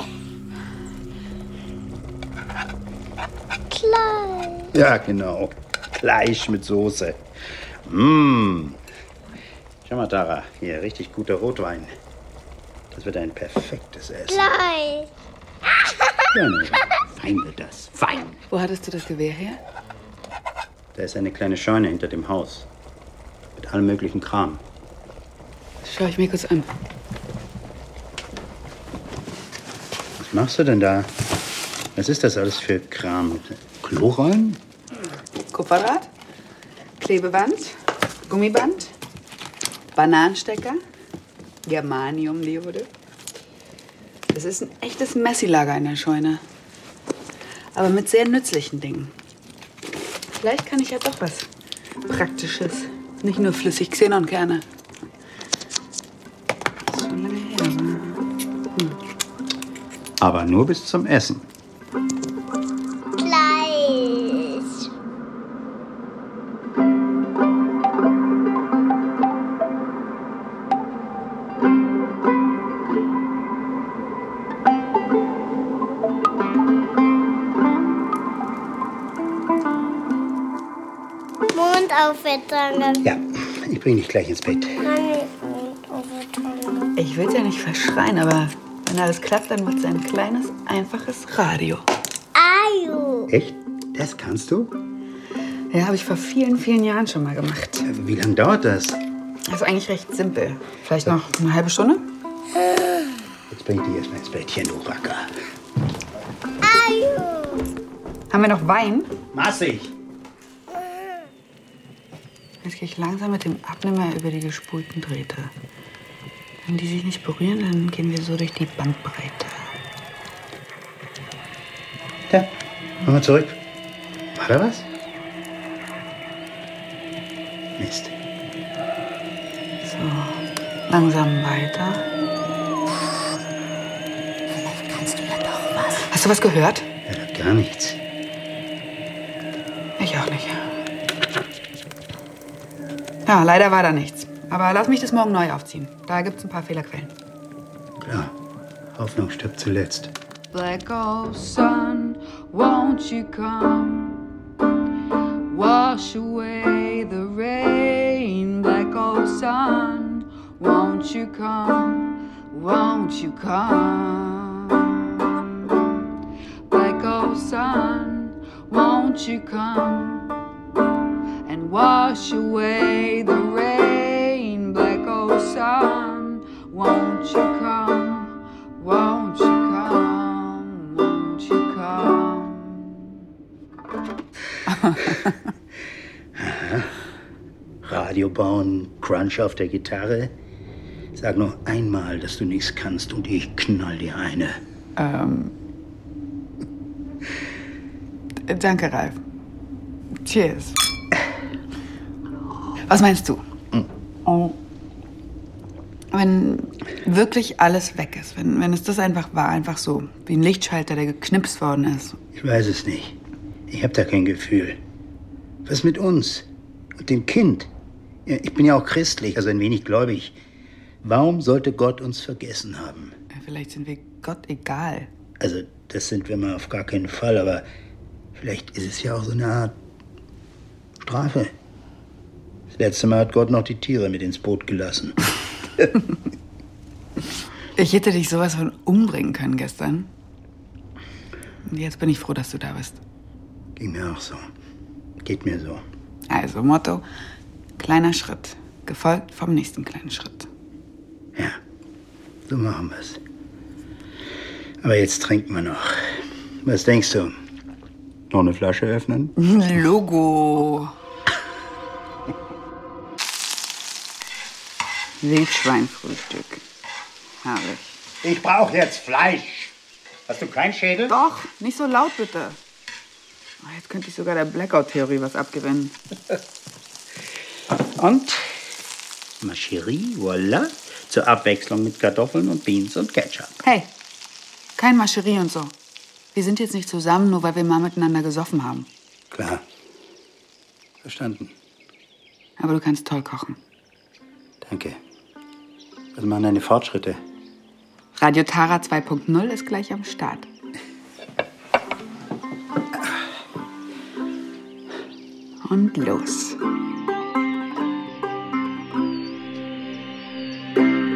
[SPEAKER 17] Klein.
[SPEAKER 10] Ja, genau. Fleisch mit Soße. Mmh. Schau mal, Tara. Hier, richtig guter Rotwein. Das wird ein perfektes Essen.
[SPEAKER 17] Klein.
[SPEAKER 10] Ja,
[SPEAKER 18] Wein wird das. Wein.
[SPEAKER 12] Wo hattest du das Gewehr her?
[SPEAKER 18] Da ist eine kleine Scheune hinter dem Haus. Mit allem möglichen Kram.
[SPEAKER 12] Das schaue ich mir kurz an.
[SPEAKER 18] Was machst du denn da? Was ist das alles für Kram? Klorollen?
[SPEAKER 12] Kupferdraht, Klebeband, Gummiband, Bananenstecker, Germaniumdiode. Das ist ein echtes Messi-Lager in der Scheune. Aber mit sehr nützlichen Dingen. Vielleicht kann ich ja doch was Praktisches. Nicht nur flüssig Xenonkerne. So lange her. Hm.
[SPEAKER 18] Aber nur bis zum Essen.
[SPEAKER 17] Gleich. Mondaufwärtsangel.
[SPEAKER 18] Ja, ich bring dich gleich ins Bett.
[SPEAKER 12] Ich will ja nicht verschreien, aber wenn alles klappt, dann wird es ein kleines, einfaches Radio.
[SPEAKER 17] Ajo.
[SPEAKER 18] Echt? Das kannst du?
[SPEAKER 12] Ja, habe ich vor vielen, vielen Jahren schon mal gemacht.
[SPEAKER 18] Wie lange dauert das?
[SPEAKER 12] Das ist eigentlich recht simpel. Vielleicht noch eine halbe Stunde?
[SPEAKER 18] Jetzt bring ich dich erstmal ins Bettchen, du Racker.
[SPEAKER 17] Ajo.
[SPEAKER 12] Haben wir noch Wein?
[SPEAKER 18] Massig.
[SPEAKER 12] Jetzt gehe ich langsam mit dem Abnehmer über die gespulten Drähte. Wenn die sich nicht berühren, dann gehen wir so durch die Bandbreite.
[SPEAKER 18] Da, komm mal zurück. War da was? Mist.
[SPEAKER 12] So, langsam weiter.
[SPEAKER 17] Vielleicht kannst du ja doch was.
[SPEAKER 12] Hast du was gehört?
[SPEAKER 18] Ja, doch gar nichts.
[SPEAKER 12] Ich auch nicht. Ja, leider war da nichts. Aber lass mich das morgen neu aufziehen. Da gibt's ein paar Fehlerquellen.
[SPEAKER 18] Klar, Hoffnung stirbt zuletzt.
[SPEAKER 12] Black old sun, won't you come? Wash away the rain. Black old sun, won't you come? Won't you come? Black old sun, won't you come? And wash away the rain. Black old sun, won't you come? Won't you come? Won't you come?
[SPEAKER 18] Aha. Radio bauen, Crunch auf der Gitarre. Sag nur einmal, dass du nichts kannst und ich knall dir eine.
[SPEAKER 12] Ähm. Danke, Ralf. Cheers. Was meinst du? Oh. Wenn wirklich alles weg ist, wenn, wenn es das einfach war, einfach so, wie ein Lichtschalter, der geknipst worden ist.
[SPEAKER 18] Ich weiß es nicht. Ich hab da kein Gefühl. Was mit uns? Und dem Kind? Ja, ich bin ja auch christlich, also ein wenig gläubig. Warum sollte Gott uns vergessen haben?
[SPEAKER 12] Vielleicht sind wir Gott egal.
[SPEAKER 18] Also, das sind wir mal auf gar keinen Fall, aber vielleicht ist es ja auch so eine Art Strafe. Das letzte Mal hat Gott noch die Tiere mit ins Boot gelassen.
[SPEAKER 12] Ich hätte dich sowas von umbringen können gestern. Und jetzt bin ich froh, dass du da bist.
[SPEAKER 18] Ging mir auch so. Geht mir so.
[SPEAKER 12] Also, Motto, kleiner Schritt, gefolgt vom nächsten kleinen Schritt.
[SPEAKER 18] Ja, so machen wir's. Aber jetzt trinken wir noch. Was denkst du? Noch eine Flasche öffnen?
[SPEAKER 12] Logo. Wildschweinfrühstück. Herrlich.
[SPEAKER 18] Ich brauche jetzt Fleisch. Hast du keinen Schädel?
[SPEAKER 12] Doch, nicht so laut bitte. Oh, jetzt könnte ich sogar der Blackout-Theorie was abgewinnen.
[SPEAKER 18] Und Mascherie, voilà. Zur Abwechslung mit Kartoffeln und Beans und Ketchup.
[SPEAKER 12] Hey, kein Mascherie und so. Wir sind jetzt nicht zusammen, nur weil wir mal miteinander gesoffen haben.
[SPEAKER 18] Klar. Verstanden.
[SPEAKER 12] Aber du kannst toll kochen.
[SPEAKER 18] Danke. Was machen deine Fortschritte?
[SPEAKER 12] Radio Tara zwei Punkt null ist gleich am Start. Und los.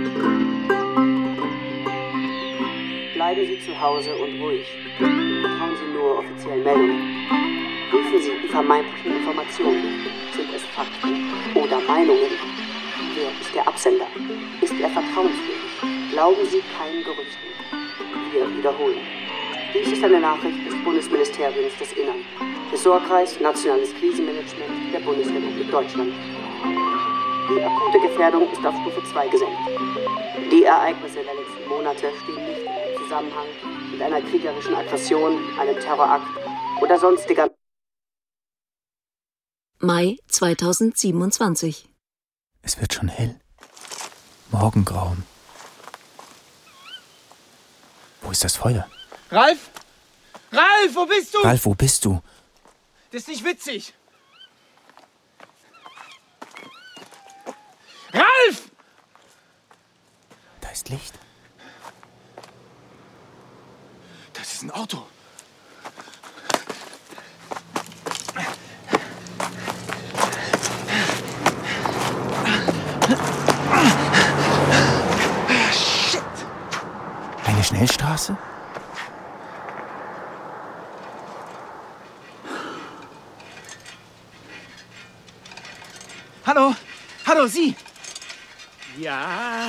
[SPEAKER 19] Bleiben Sie zu Hause und ruhig. Vertrauen Sie nur offiziellen Meldungen. Prüfen Sie die vermeintlichen Informationen. Sind es Fakten oder Meinungen? Wer ist der Absender? Ist er vertrauenswürdig? Glauben Sie keinen Gerüchten. Wir wiederholen. Dies ist eine Nachricht des Bundesministeriums des Innern. Ressortkreis Nationales Krisenmanagement der Bundesrepublik Deutschland. Die akute Gefährdung ist auf Stufe zwei gesenkt. Die Ereignisse der letzten Monate stehen nicht im Zusammenhang mit einer kriegerischen Aggression, einem Terrorakt oder sonstiger.
[SPEAKER 14] Mai zweitausendsiebenundzwanzig.
[SPEAKER 13] Es wird schon hell. Morgengrauen. Wo ist das Feuer?
[SPEAKER 20] Ralf? Ralf, wo bist du?
[SPEAKER 13] Ralf, wo bist du?
[SPEAKER 20] Das ist nicht witzig. Ralf!
[SPEAKER 13] Da ist Licht.
[SPEAKER 20] Das ist ein Auto. Shit!
[SPEAKER 13] Eine Schnellstraße?
[SPEAKER 20] Hallo? Hallo, Sie! Ja.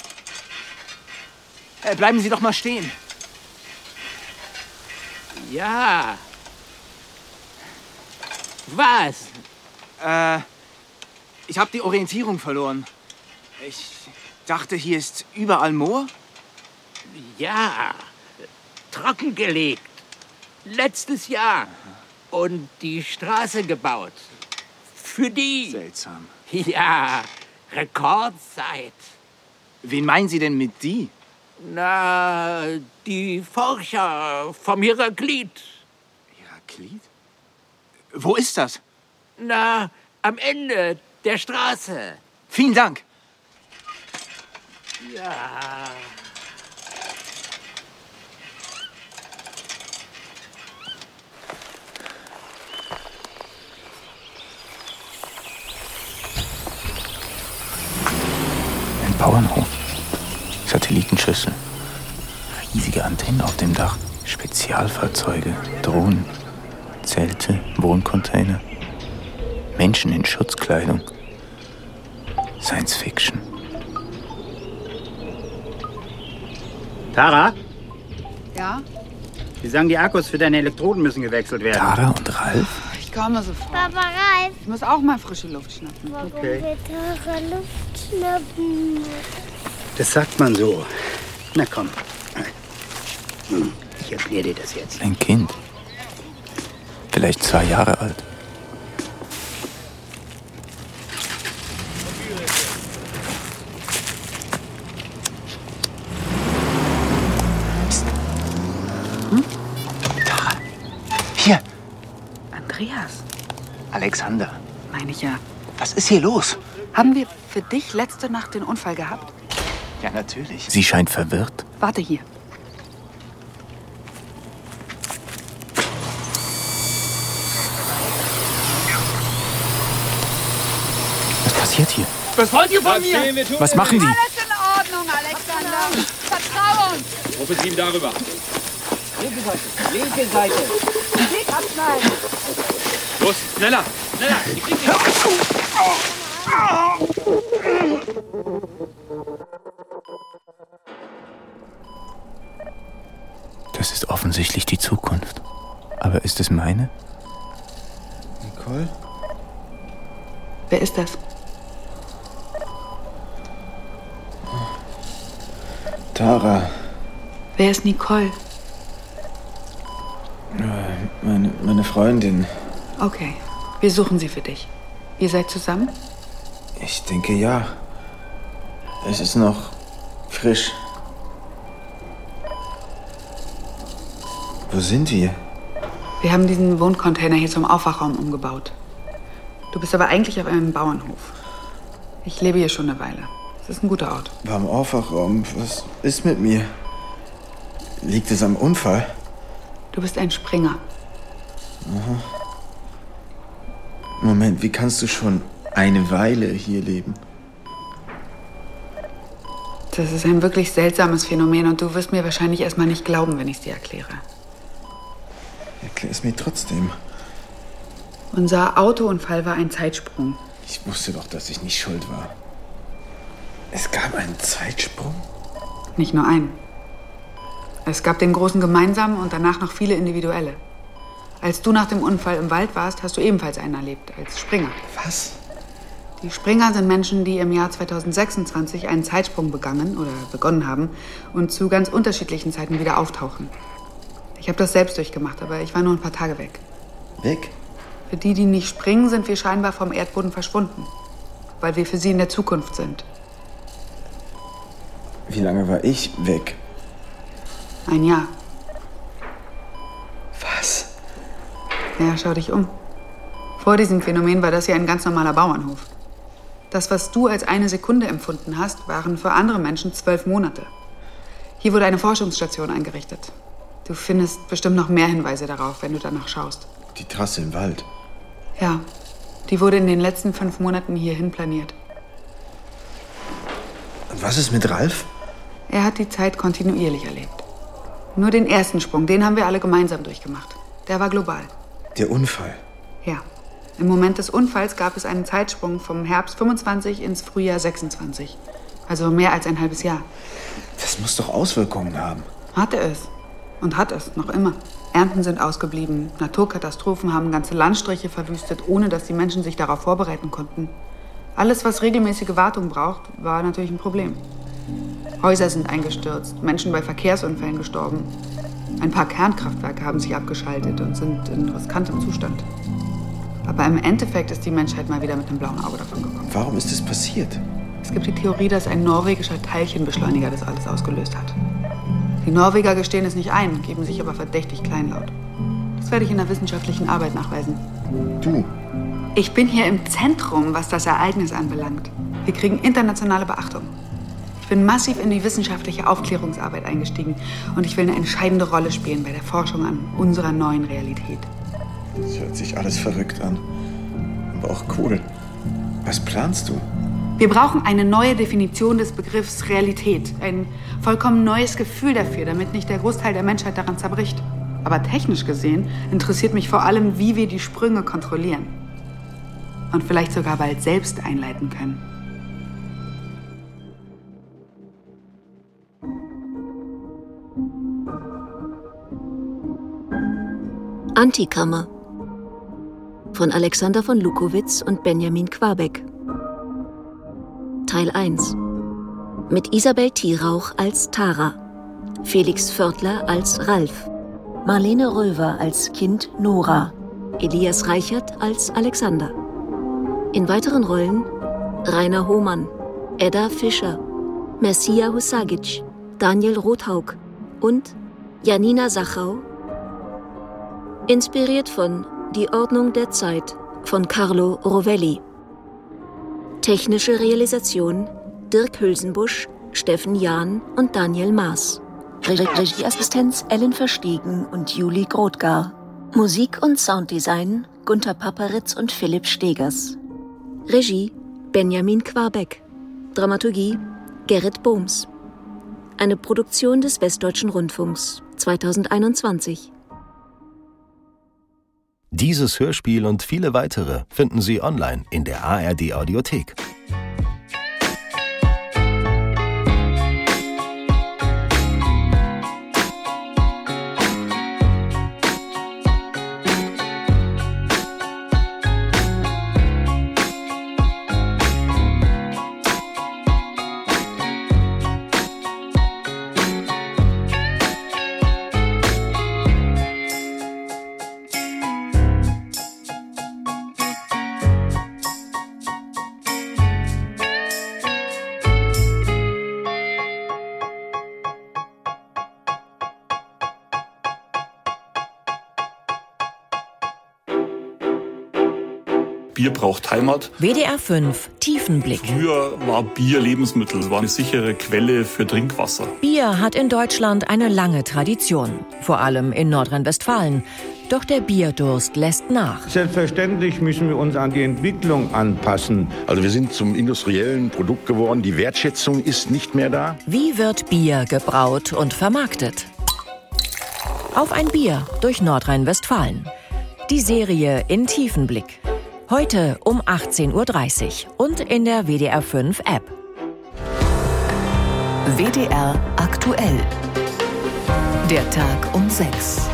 [SPEAKER 20] Äh, bleiben Sie doch mal stehen.
[SPEAKER 21] Ja. Was?
[SPEAKER 20] Äh, ich habe die Orientierung verloren. Ich dachte, hier ist überall Moor.
[SPEAKER 21] Ja. Trockengelegt. Letztes Jahr. Und die Straße gebaut. Für die.
[SPEAKER 20] Seltsam.
[SPEAKER 21] Ja. Rekordzeit.
[SPEAKER 20] Wen meinen Sie denn mit die?
[SPEAKER 21] Na, die Forscher vom Heraklit.
[SPEAKER 20] Heraklit? Wo ist das?
[SPEAKER 21] Na, am Ende der Straße.
[SPEAKER 20] Vielen Dank.
[SPEAKER 21] Ja.
[SPEAKER 13] Ein Bauernhof. Satellitenschüssel. Riesige Antennen auf dem Dach. Spezialfahrzeuge, Drohnen, Zelte, Wohncontainer. Menschen in Schutzkleidung. Science Fiction.
[SPEAKER 18] Tara?
[SPEAKER 12] Ja?
[SPEAKER 18] Die sagen, die Akkus für deine Elektroden müssen gewechselt werden.
[SPEAKER 13] Tara und Ralf?
[SPEAKER 12] Ich komme sofort.
[SPEAKER 17] Papa, Ralf.
[SPEAKER 12] Ich muss auch mal frische Luft schnappen.
[SPEAKER 17] Warum
[SPEAKER 18] Okay.
[SPEAKER 17] wir Tara Luft schnappen?
[SPEAKER 18] Das sagt man so. Na komm. Hm, Ich erkläre dir das jetzt.
[SPEAKER 13] Ein Kind. Vielleicht zwei Jahre alt.
[SPEAKER 20] Hier.
[SPEAKER 12] Andreas,
[SPEAKER 20] Alexander.
[SPEAKER 12] meine ich ja.
[SPEAKER 20] Was ist hier los?
[SPEAKER 12] Haben wir für dich letzte Nacht den Unfall gehabt?
[SPEAKER 20] Ja, natürlich.
[SPEAKER 13] Sie scheint verwirrt.
[SPEAKER 12] Warte hier.
[SPEAKER 13] Was passiert hier?
[SPEAKER 20] Was wollt ihr von mir?
[SPEAKER 13] Was machen die?
[SPEAKER 16] Alles in Ordnung, Alexander. Vertrau uns.
[SPEAKER 9] Gruppe sieben darüber.
[SPEAKER 16] Linke Seite. Linke Seite. Weg abschneiden.
[SPEAKER 9] Los, schneller, schneller. Ich krieg dich.
[SPEAKER 13] Das ist offensichtlich die Zukunft. Aber ist es meine?
[SPEAKER 20] Nicole?
[SPEAKER 12] Wer ist das?
[SPEAKER 13] Tara.
[SPEAKER 12] Wer ist Nicole?
[SPEAKER 13] Äh, meine, meine Freundin.
[SPEAKER 12] Okay, wir suchen sie für dich. Ihr seid zusammen?
[SPEAKER 13] Ich denke ja. Es ist noch frisch. Wo sind wir?
[SPEAKER 12] Wir haben diesen Wohncontainer hier zum Aufwachraum umgebaut. Du bist aber eigentlich auf einem Bauernhof. Ich lebe hier schon eine Weile. Es ist ein guter Ort.
[SPEAKER 13] Beim Aufwachraum. Was ist mit mir? Liegt es am Unfall?
[SPEAKER 12] Du bist ein Springer.
[SPEAKER 13] Aha. Moment, wie kannst du schon eine Weile hier leben?
[SPEAKER 12] Das ist ein wirklich seltsames Phänomen und du wirst mir wahrscheinlich erstmal nicht glauben, wenn ich es dir erkläre.
[SPEAKER 13] Erklär es mir trotzdem.
[SPEAKER 12] Unser Autounfall war ein Zeitsprung.
[SPEAKER 13] Ich wusste doch, dass ich nicht schuld war. Es gab einen Zeitsprung?
[SPEAKER 12] Nicht nur einen. Es gab den großen gemeinsamen und danach noch viele individuelle. Als du nach dem Unfall im Wald warst, hast du ebenfalls einen erlebt, als Springer.
[SPEAKER 13] Was?
[SPEAKER 12] Die Springer sind Menschen, die im Jahr zweitausendsechsundzwanzig einen Zeitsprung begangen oder begonnen haben und zu ganz unterschiedlichen Zeiten wieder auftauchen. Ich habe das selbst durchgemacht, aber ich war nur ein paar Tage weg.
[SPEAKER 13] Weg?
[SPEAKER 12] Für die, die nicht springen, sind wir scheinbar vom Erdboden verschwunden, weil wir für sie in der Zukunft sind.
[SPEAKER 13] Wie lange war ich weg?
[SPEAKER 12] Ein Jahr.
[SPEAKER 13] Was?
[SPEAKER 12] Ja, schau dich um. Vor diesem Phänomen war das hier ein ganz normaler Bauernhof. Das, was du als eine Sekunde empfunden hast, waren für andere Menschen zwölf Monate. Hier wurde eine Forschungsstation eingerichtet. Du findest bestimmt noch mehr Hinweise darauf, wenn du danach schaust.
[SPEAKER 13] Die Trasse im Wald?
[SPEAKER 12] Ja, die wurde in den letzten fünf Monaten hierhin planiert.
[SPEAKER 13] Und was ist mit Ralf?
[SPEAKER 12] Er hat die Zeit kontinuierlich erlebt. Nur den ersten Sprung, den haben wir alle gemeinsam durchgemacht. Der war global.
[SPEAKER 13] Der Unfall?
[SPEAKER 12] Ja. Im Moment des Unfalls gab es einen Zeitsprung vom Herbst fünfundzwanzig ins Frühjahr sechsundzwanzig. Also mehr als ein halbes Jahr.
[SPEAKER 13] Das muss doch Auswirkungen haben.
[SPEAKER 12] Hatte es. Und hat es, noch immer. Ernten sind ausgeblieben. Naturkatastrophen haben ganze Landstriche verwüstet, ohne dass die Menschen sich darauf vorbereiten konnten. Alles, was regelmäßige Wartung braucht, war natürlich ein Problem. Häuser sind eingestürzt, Menschen bei Verkehrsunfällen gestorben. Ein paar Kernkraftwerke haben sich abgeschaltet und sind in riskantem Zustand. Aber im Endeffekt ist die Menschheit mal wieder mit einem blauen Auge davon gekommen.
[SPEAKER 13] Warum ist das passiert?
[SPEAKER 12] Es gibt die Theorie, dass ein norwegischer Teilchenbeschleuniger das alles ausgelöst hat. Die Norweger gestehen es nicht ein, geben sich aber verdächtig kleinlaut. Das werde ich in der wissenschaftlichen Arbeit nachweisen.
[SPEAKER 13] Du?
[SPEAKER 12] Ich bin hier im Zentrum, was das Ereignis anbelangt. Wir kriegen internationale Beachtung. Ich bin massiv in die wissenschaftliche Aufklärungsarbeit eingestiegen und ich will eine entscheidende Rolle spielen bei der Forschung an unserer neuen Realität.
[SPEAKER 13] Das hört sich alles verrückt an, aber auch cool. Was planst du?
[SPEAKER 12] Wir brauchen eine neue Definition des Begriffs Realität. Ein vollkommen neues Gefühl dafür, damit nicht der Großteil der Menschheit daran zerbricht. Aber technisch gesehen interessiert mich vor allem, wie wir die Sprünge kontrollieren. Und vielleicht sogar bald selbst einleiten können.
[SPEAKER 14] Antikammer von Alexander von Lukowitz und Benjamin Quabeck. Teil eins. Mit Isabel Thierauch als Tara, Felix Vörtler als Ralf, Marlene Röver als Kind Nora, Elias Reichert als Alexander. In weiteren Rollen Rainer Hohmann, Edda Fischer, Mercia Husagic, Daniel Rothaug und Janina Sachau. Inspiriert von Die Ordnung der Zeit von Carlo Rovelli. Technische Realisation Dirk Hülsenbusch, Steffen Jahn und Daniel Maas. Re- Regieassistenz Ellen Verstegen und Julie Grothgar. Musik und Sounddesign Gunther Paperitz und Philipp Stegers. Regie Benjamin Quabeck. Dramaturgie Gerrit Bohms. Eine Produktion des Westdeutschen Rundfunks zweitausendeinundzwanzig.
[SPEAKER 1] Dieses Hörspiel und viele weitere finden Sie online in der A R D Audiothek.
[SPEAKER 22] Bier braucht Heimat.
[SPEAKER 4] W D R fünf Tiefenblick.
[SPEAKER 22] Früher war Bier Lebensmittel, war eine sichere Quelle für Trinkwasser.
[SPEAKER 4] Bier hat in Deutschland eine lange Tradition, vor allem in Nordrhein-Westfalen. Doch der Bierdurst lässt nach.
[SPEAKER 23] Selbstverständlich müssen wir uns an die Entwicklung anpassen.
[SPEAKER 24] Also wir sind zum industriellen Produkt geworden. Die Wertschätzung ist nicht mehr da.
[SPEAKER 4] Wie wird Bier gebraut und vermarktet?
[SPEAKER 2] Auf ein Bier durch Nordrhein-Westfalen. Die Serie in Tiefenblick. Heute um achtzehn Uhr dreißig und in der W D R fünf App.
[SPEAKER 4] W D R aktuell. Der Tag um sechs.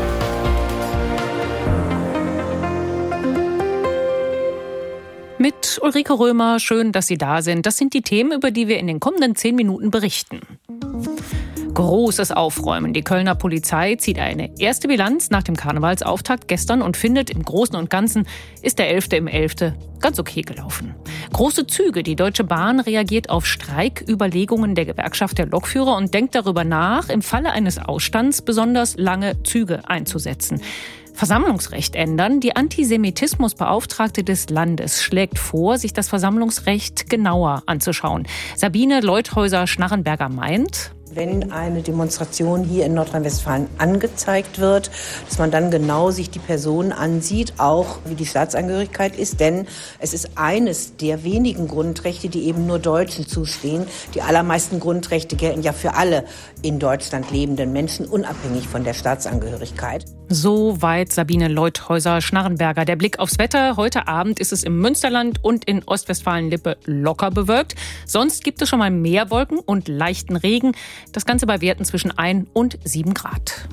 [SPEAKER 3] Mit Ulrike Römer, schön, dass Sie da sind. Das sind die Themen, über die wir in den kommenden zehn Minuten berichten. Großes Aufräumen. Die Kölner Polizei zieht eine erste Bilanz nach dem Karnevalsauftakt gestern und findet, im Großen und Ganzen ist der elfte im elften ganz okay gelaufen. Große Züge. Die Deutsche Bahn reagiert auf Streiküberlegungen der Gewerkschaft der Lokführer und denkt darüber nach, im Falle eines Ausstands besonders lange Züge einzusetzen. Versammlungsrecht ändern. Die Antisemitismusbeauftragte des Landes schlägt vor, sich das Versammlungsrecht genauer anzuschauen. Sabine Leuthäuser-Schnarrenberger meint,
[SPEAKER 5] wenn eine Demonstration hier in Nordrhein-Westfalen angezeigt wird, dass man dann genau sich die Person ansieht, auch wie die Staatsangehörigkeit ist. Denn es ist eines der wenigen Grundrechte, die eben nur Deutschen zustehen. Die allermeisten Grundrechte gelten ja für alle in Deutschland lebenden Menschen, unabhängig von der Staatsangehörigkeit.
[SPEAKER 3] Soweit Sabine Leuthäuser-Schnarrenberger. Der Blick aufs Wetter. Heute Abend ist es im Münsterland und in Ostwestfalen-Lippe locker bewölkt. Sonst gibt es schon mal mehr Wolken und leichten Regen. Das Ganze bei Werten zwischen ein und sieben Grad.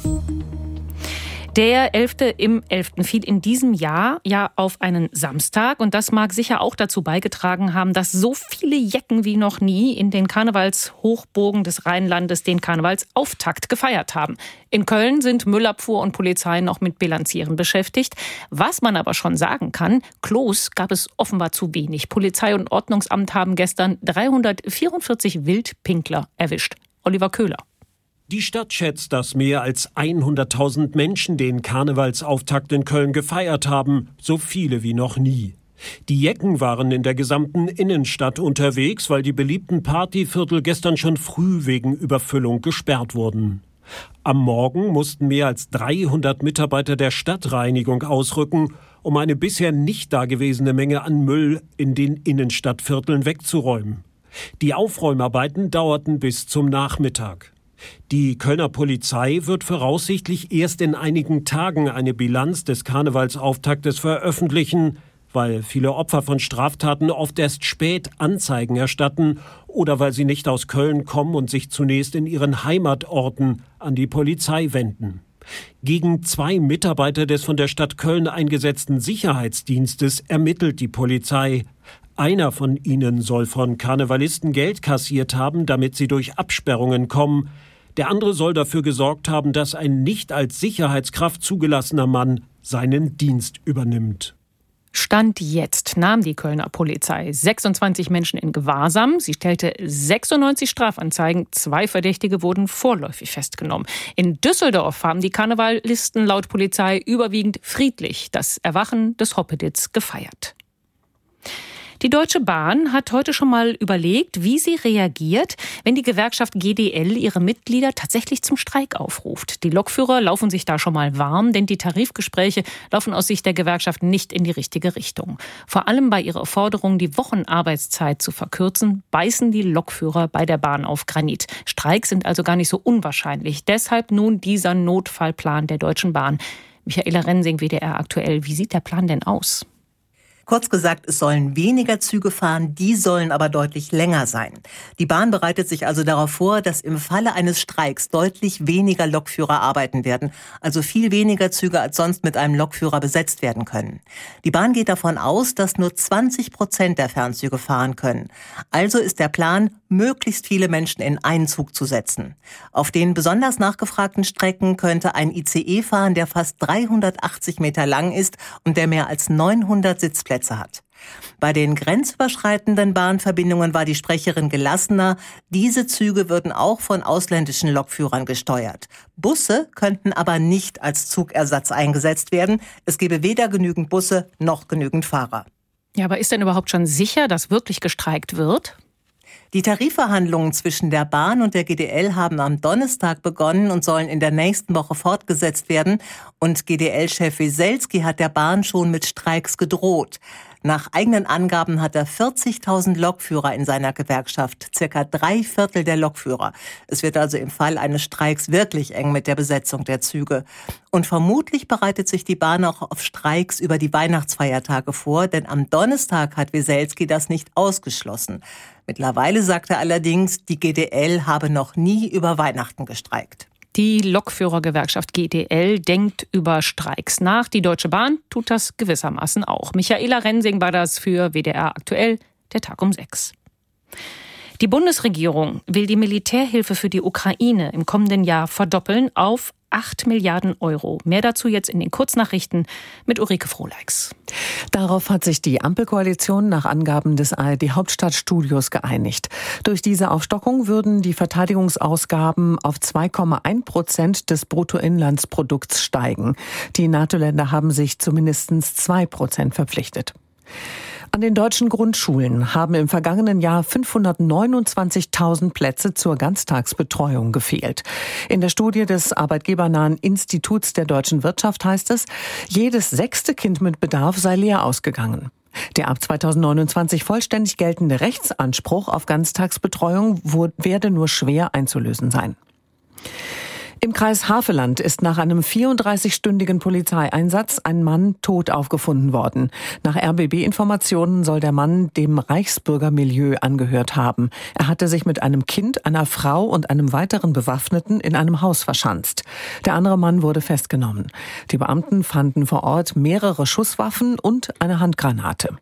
[SPEAKER 3] Der elfte im elften fiel in diesem Jahr ja auf einen Samstag. Und das mag sicher auch dazu beigetragen haben, dass so viele Jecken wie noch nie in den Karnevalshochburgen des Rheinlandes den Karnevalsauftakt gefeiert haben. In Köln sind Müllabfuhr und Polizei noch mit Bilanzieren beschäftigt. Was man aber schon sagen kann, Klos gab es offenbar zu wenig. Polizei und Ordnungsamt haben gestern dreihundertvierundvierzig Wildpinkler erwischt. Oliver Köhler.
[SPEAKER 7] Die Stadt schätzt, dass mehr als hunderttausend Menschen den Karnevalsauftakt in Köln gefeiert haben, so viele wie noch nie. Die Jecken waren in der gesamten Innenstadt unterwegs, weil die beliebten Partyviertel gestern schon früh wegen Überfüllung gesperrt wurden. Am Morgen mussten mehr als dreihundert Mitarbeiter der Stadtreinigung ausrücken, um eine bisher nicht dagewesene Menge an Müll in den Innenstadtvierteln wegzuräumen. Die Aufräumarbeiten dauerten bis zum Nachmittag. Die Kölner Polizei wird voraussichtlich erst in einigen Tagen eine Bilanz des Karnevalsauftaktes veröffentlichen, weil viele Opfer von Straftaten oft erst spät Anzeigen erstatten oder weil sie nicht aus Köln kommen und sich zunächst in ihren Heimatorten an die Polizei wenden. Gegen zwei Mitarbeiter des von der Stadt Köln eingesetzten Sicherheitsdienstes ermittelt die Polizei. Einer von ihnen soll von Karnevalisten Geld kassiert haben, damit sie durch Absperrungen kommen. Der andere soll dafür gesorgt haben, dass ein nicht als Sicherheitskraft zugelassener Mann seinen Dienst übernimmt.
[SPEAKER 3] Stand jetzt nahm die Kölner Polizei sechsundzwanzig Menschen in Gewahrsam. Sie stellte sechsundneunzig Strafanzeigen. Zwei Verdächtige wurden vorläufig festgenommen. In Düsseldorf haben die Karnevalisten laut Polizei überwiegend friedlich das Erwachen des Hoppeditz gefeiert. Die Deutsche Bahn hat heute schon mal überlegt, wie sie reagiert, wenn die Gewerkschaft G D L ihre Mitglieder tatsächlich zum Streik aufruft. Die Lokführer laufen sich da schon mal warm, denn die Tarifgespräche laufen aus Sicht der Gewerkschaft nicht in die richtige Richtung. Vor allem bei ihrer Forderung, die Wochenarbeitszeit zu verkürzen, beißen die Lokführer bei der Bahn auf Granit. Streiks sind also gar nicht so unwahrscheinlich. Deshalb nun dieser Notfallplan der Deutschen Bahn. Michaela Rensing, W D R aktuell. Wie sieht der Plan denn aus?
[SPEAKER 25] Kurz gesagt, es sollen weniger Züge fahren, die sollen aber deutlich länger sein. Die Bahn bereitet sich also darauf vor, dass im Falle eines Streiks deutlich weniger Lokführer arbeiten werden, also viel weniger Züge als sonst mit einem Lokführer besetzt werden können. Die Bahn geht davon aus, dass nur zwanzig Prozent der Fernzüge fahren können. Also ist der Plan, möglichst viele Menschen in einen Zug zu setzen. Auf den besonders nachgefragten Strecken könnte ein I C E fahren, der fast dreihundertachtzig Meter lang ist und der mehr als neunhundert Sitzplätze hat. Bei den grenzüberschreitenden Bahnverbindungen war die Sprecherin gelassener. Diese Züge würden auch von ausländischen Lokführern gesteuert. Busse könnten aber nicht als Zugersatz eingesetzt werden. Es gäbe weder genügend Busse noch genügend Fahrer.
[SPEAKER 3] Ja, aber ist denn überhaupt schon sicher, dass wirklich gestreikt wird?
[SPEAKER 25] Die Tarifverhandlungen zwischen der Bahn und der G D L haben am Donnerstag begonnen und sollen in der nächsten Woche fortgesetzt werden. Und G D L-Chef Wieselski hat der Bahn schon mit Streiks gedroht. Nach eigenen Angaben hat er vierzigtausend Lokführer in seiner Gewerkschaft, circa drei Viertel der Lokführer. Es wird also im Fall eines Streiks wirklich eng mit der Besetzung der Züge. Und vermutlich bereitet sich die Bahn auch auf Streiks über die Weihnachtsfeiertage vor, denn am Donnerstag hat Weselski das nicht ausgeschlossen. Mittlerweile sagt er allerdings, die G D L habe noch nie über Weihnachten gestreikt.
[SPEAKER 3] Die Lokführergewerkschaft G D L denkt über Streiks nach. Die Deutsche Bahn tut das gewissermaßen auch. Michaela Rensing war das für W D R aktuell, der Tag um sechs. Die Bundesregierung will die Militärhilfe für die Ukraine im kommenden Jahr verdoppeln auf acht Milliarden Euro. Mehr dazu jetzt in den Kurznachrichten mit Ulrike Frohleix.
[SPEAKER 6] Darauf hat sich die Ampelkoalition nach Angaben des A R D-Hauptstadtstudios geeinigt. Durch diese Aufstockung würden die Verteidigungsausgaben auf zwei Komma eins Prozent des Bruttoinlandsprodukts steigen. Die NATO-Länder haben sich zu mindestens zwei Prozent verpflichtet. An den deutschen Grundschulen haben im vergangenen Jahr fünfhundertneunundzwanzigtausend Plätze zur Ganztagsbetreuung gefehlt. In der Studie des arbeitgebernahen Instituts der deutschen Wirtschaft heißt es, jedes sechste Kind mit Bedarf sei leer ausgegangen. Der ab zweitausendneunundzwanzig vollständig geltende Rechtsanspruch auf Ganztagsbetreuung werde nur schwer einzulösen sein. Im Kreis Havelland ist nach einem vierunddreißigstündigen Polizeieinsatz ein Mann tot aufgefunden worden. Nach R B B-Informationen soll der Mann dem Reichsbürgermilieu angehört haben. Er hatte sich mit einem Kind, einer Frau und einem weiteren Bewaffneten in einem Haus verschanzt. Der andere Mann wurde festgenommen. Die Beamten fanden vor Ort mehrere Schusswaffen und eine Handgranate.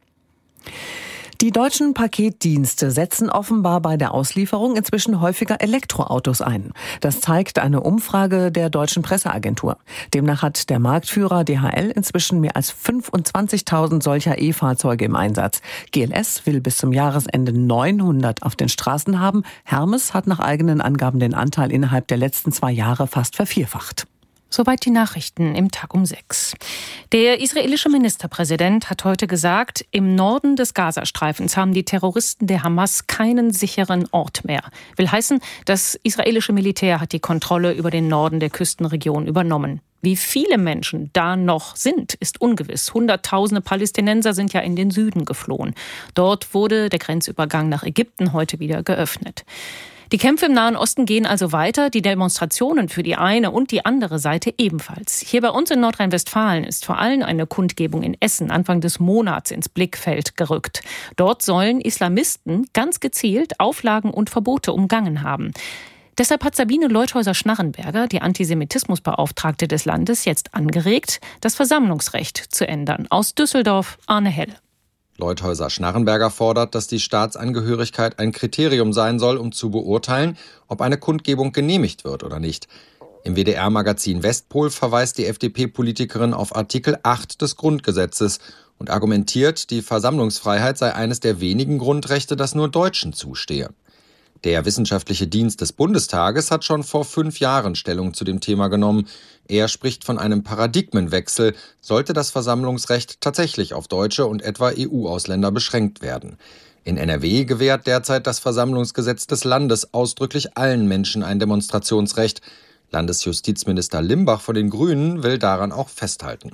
[SPEAKER 6] Die deutschen Paketdienste setzen offenbar bei der Auslieferung inzwischen häufiger Elektroautos ein. Das zeigt eine Umfrage der Deutschen Presseagentur. Demnach hat der Marktführer D H L inzwischen mehr als fünfundzwanzigtausend solcher E-Fahrzeuge im Einsatz. G L S will bis zum Jahresende neunhundert auf den Straßen haben. Hermes hat nach eigenen Angaben den Anteil innerhalb der letzten zwei Jahre fast vervierfacht.
[SPEAKER 3] Soweit die Nachrichten im Tag um sechs. Der israelische Ministerpräsident hat heute gesagt, im Norden des Gazastreifens haben die Terroristen der Hamas keinen sicheren Ort mehr. Will heißen, das israelische Militär hat die Kontrolle über den Norden der Küstenregion übernommen. Wie viele Menschen da noch sind, ist ungewiss. Hunderttausende Palästinenser sind ja in den Süden geflohen. Dort wurde der Grenzübergang nach Ägypten heute wieder geöffnet. Die Kämpfe im Nahen Osten gehen also weiter, die Demonstrationen für die eine und die andere Seite ebenfalls. Hier bei uns in Nordrhein-Westfalen ist vor allem eine Kundgebung in Essen Anfang des Monats ins Blickfeld gerückt. Dort sollen Islamisten ganz gezielt Auflagen und Verbote umgangen haben. Deshalb hat Sabine Leuthäuser-Schnarrenberger, die Antisemitismusbeauftragte des Landes, jetzt angeregt, das Versammlungsrecht zu ändern. Aus Düsseldorf, Arne Hell.
[SPEAKER 8] Leuthäuser-Schnarrenberger fordert, dass die Staatsangehörigkeit ein Kriterium sein soll, um zu beurteilen, ob eine Kundgebung genehmigt wird oder nicht. Im W D R-Magazin Westpol verweist die F D P-Politikerin auf Artikel acht des Grundgesetzes und argumentiert, die Versammlungsfreiheit sei eines der wenigen Grundrechte, das nur Deutschen zustehe. Der Wissenschaftliche Dienst des Bundestages hat schon vor fünf Jahren Stellung zu dem Thema genommen. Er spricht von einem Paradigmenwechsel, sollte das Versammlungsrecht tatsächlich auf Deutsche und etwa E U-Ausländer beschränkt werden. In N R W gewährt derzeit das Versammlungsgesetz des Landes ausdrücklich allen Menschen ein Demonstrationsrecht. Landesjustizminister Limbach von den Grünen will daran auch festhalten.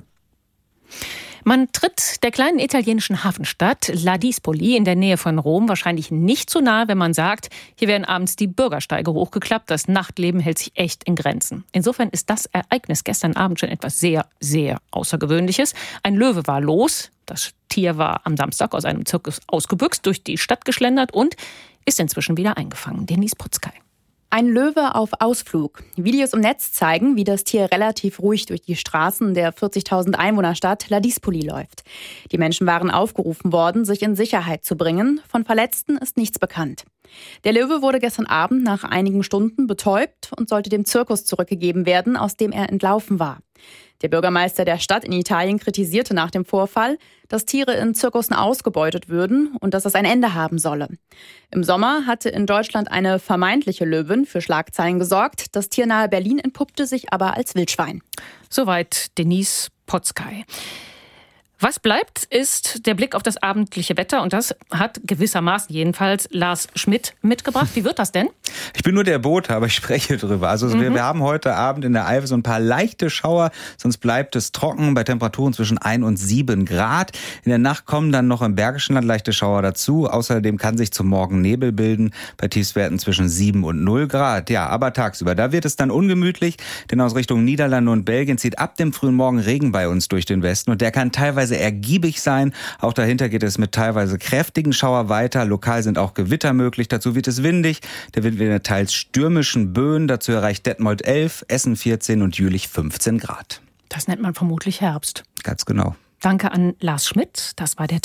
[SPEAKER 3] Man tritt der kleinen italienischen Hafenstadt Ladispoli in der Nähe von Rom wahrscheinlich nicht zu nahe, wenn man sagt, hier werden abends die Bürgersteige hochgeklappt, das Nachtleben hält sich echt in Grenzen. Insofern ist das Ereignis gestern Abend schon etwas sehr, sehr Außergewöhnliches. Ein Löwe war los, das Tier war am Samstag aus einem Zirkus ausgebüxt, durch die Stadt geschlendert und ist inzwischen wieder eingefangen. Denise Putzkei.
[SPEAKER 10] Ein Löwe auf Ausflug. Videos im Netz zeigen, wie das Tier relativ ruhig durch die Straßen der vierzigtausend Einwohnerstadt Ladispoli läuft. Die Menschen waren aufgerufen worden, sich in Sicherheit zu bringen. Von Verletzten ist nichts bekannt. Der Löwe wurde gestern Abend nach einigen Stunden betäubt und sollte dem Zirkus zurückgegeben werden, aus dem er entlaufen war. Der Bürgermeister der Stadt in Italien kritisierte nach dem Vorfall, dass Tiere in Zirkussen ausgebeutet würden und dass es ein Ende haben solle. Im Sommer hatte in Deutschland eine vermeintliche Löwin für Schlagzeilen gesorgt. Das tiernahe Berlin entpuppte sich aber als Wildschwein.
[SPEAKER 3] Soweit Denise Putzkei. Was bleibt, ist der Blick auf das abendliche Wetter und das hat gewissermaßen jedenfalls Lars Schmidt mitgebracht. Wie wird das denn?
[SPEAKER 11] Ich bin nur der Bote, aber ich spreche drüber. Also mhm. wir, wir haben heute Abend in der Eifel so ein paar leichte Schauer, sonst bleibt es trocken bei Temperaturen zwischen ein und sieben Grad. In der Nacht kommen dann noch im Bergischen Land leichte Schauer dazu. Außerdem kann sich zum Morgen Nebel bilden bei Tiefstwerten zwischen sieben und null Grad. Ja, aber tagsüber, da wird es dann ungemütlich, denn aus Richtung Niederlande und Belgien zieht ab dem frühen Morgen Regen bei uns durch den Westen und der kann teilweise ergiebig sein. Auch dahinter geht es mit teilweise kräftigen Schauer weiter. Lokal sind auch Gewitter möglich. Dazu wird es windig. Der Wind wird in teils stürmischen Böen. Dazu erreicht Detmold elf, Essen vierzehn und Jülich fünfzehn Grad.
[SPEAKER 3] Das nennt man vermutlich Herbst.
[SPEAKER 11] Ganz genau.
[SPEAKER 3] Danke an Lars Schmidt. Das war der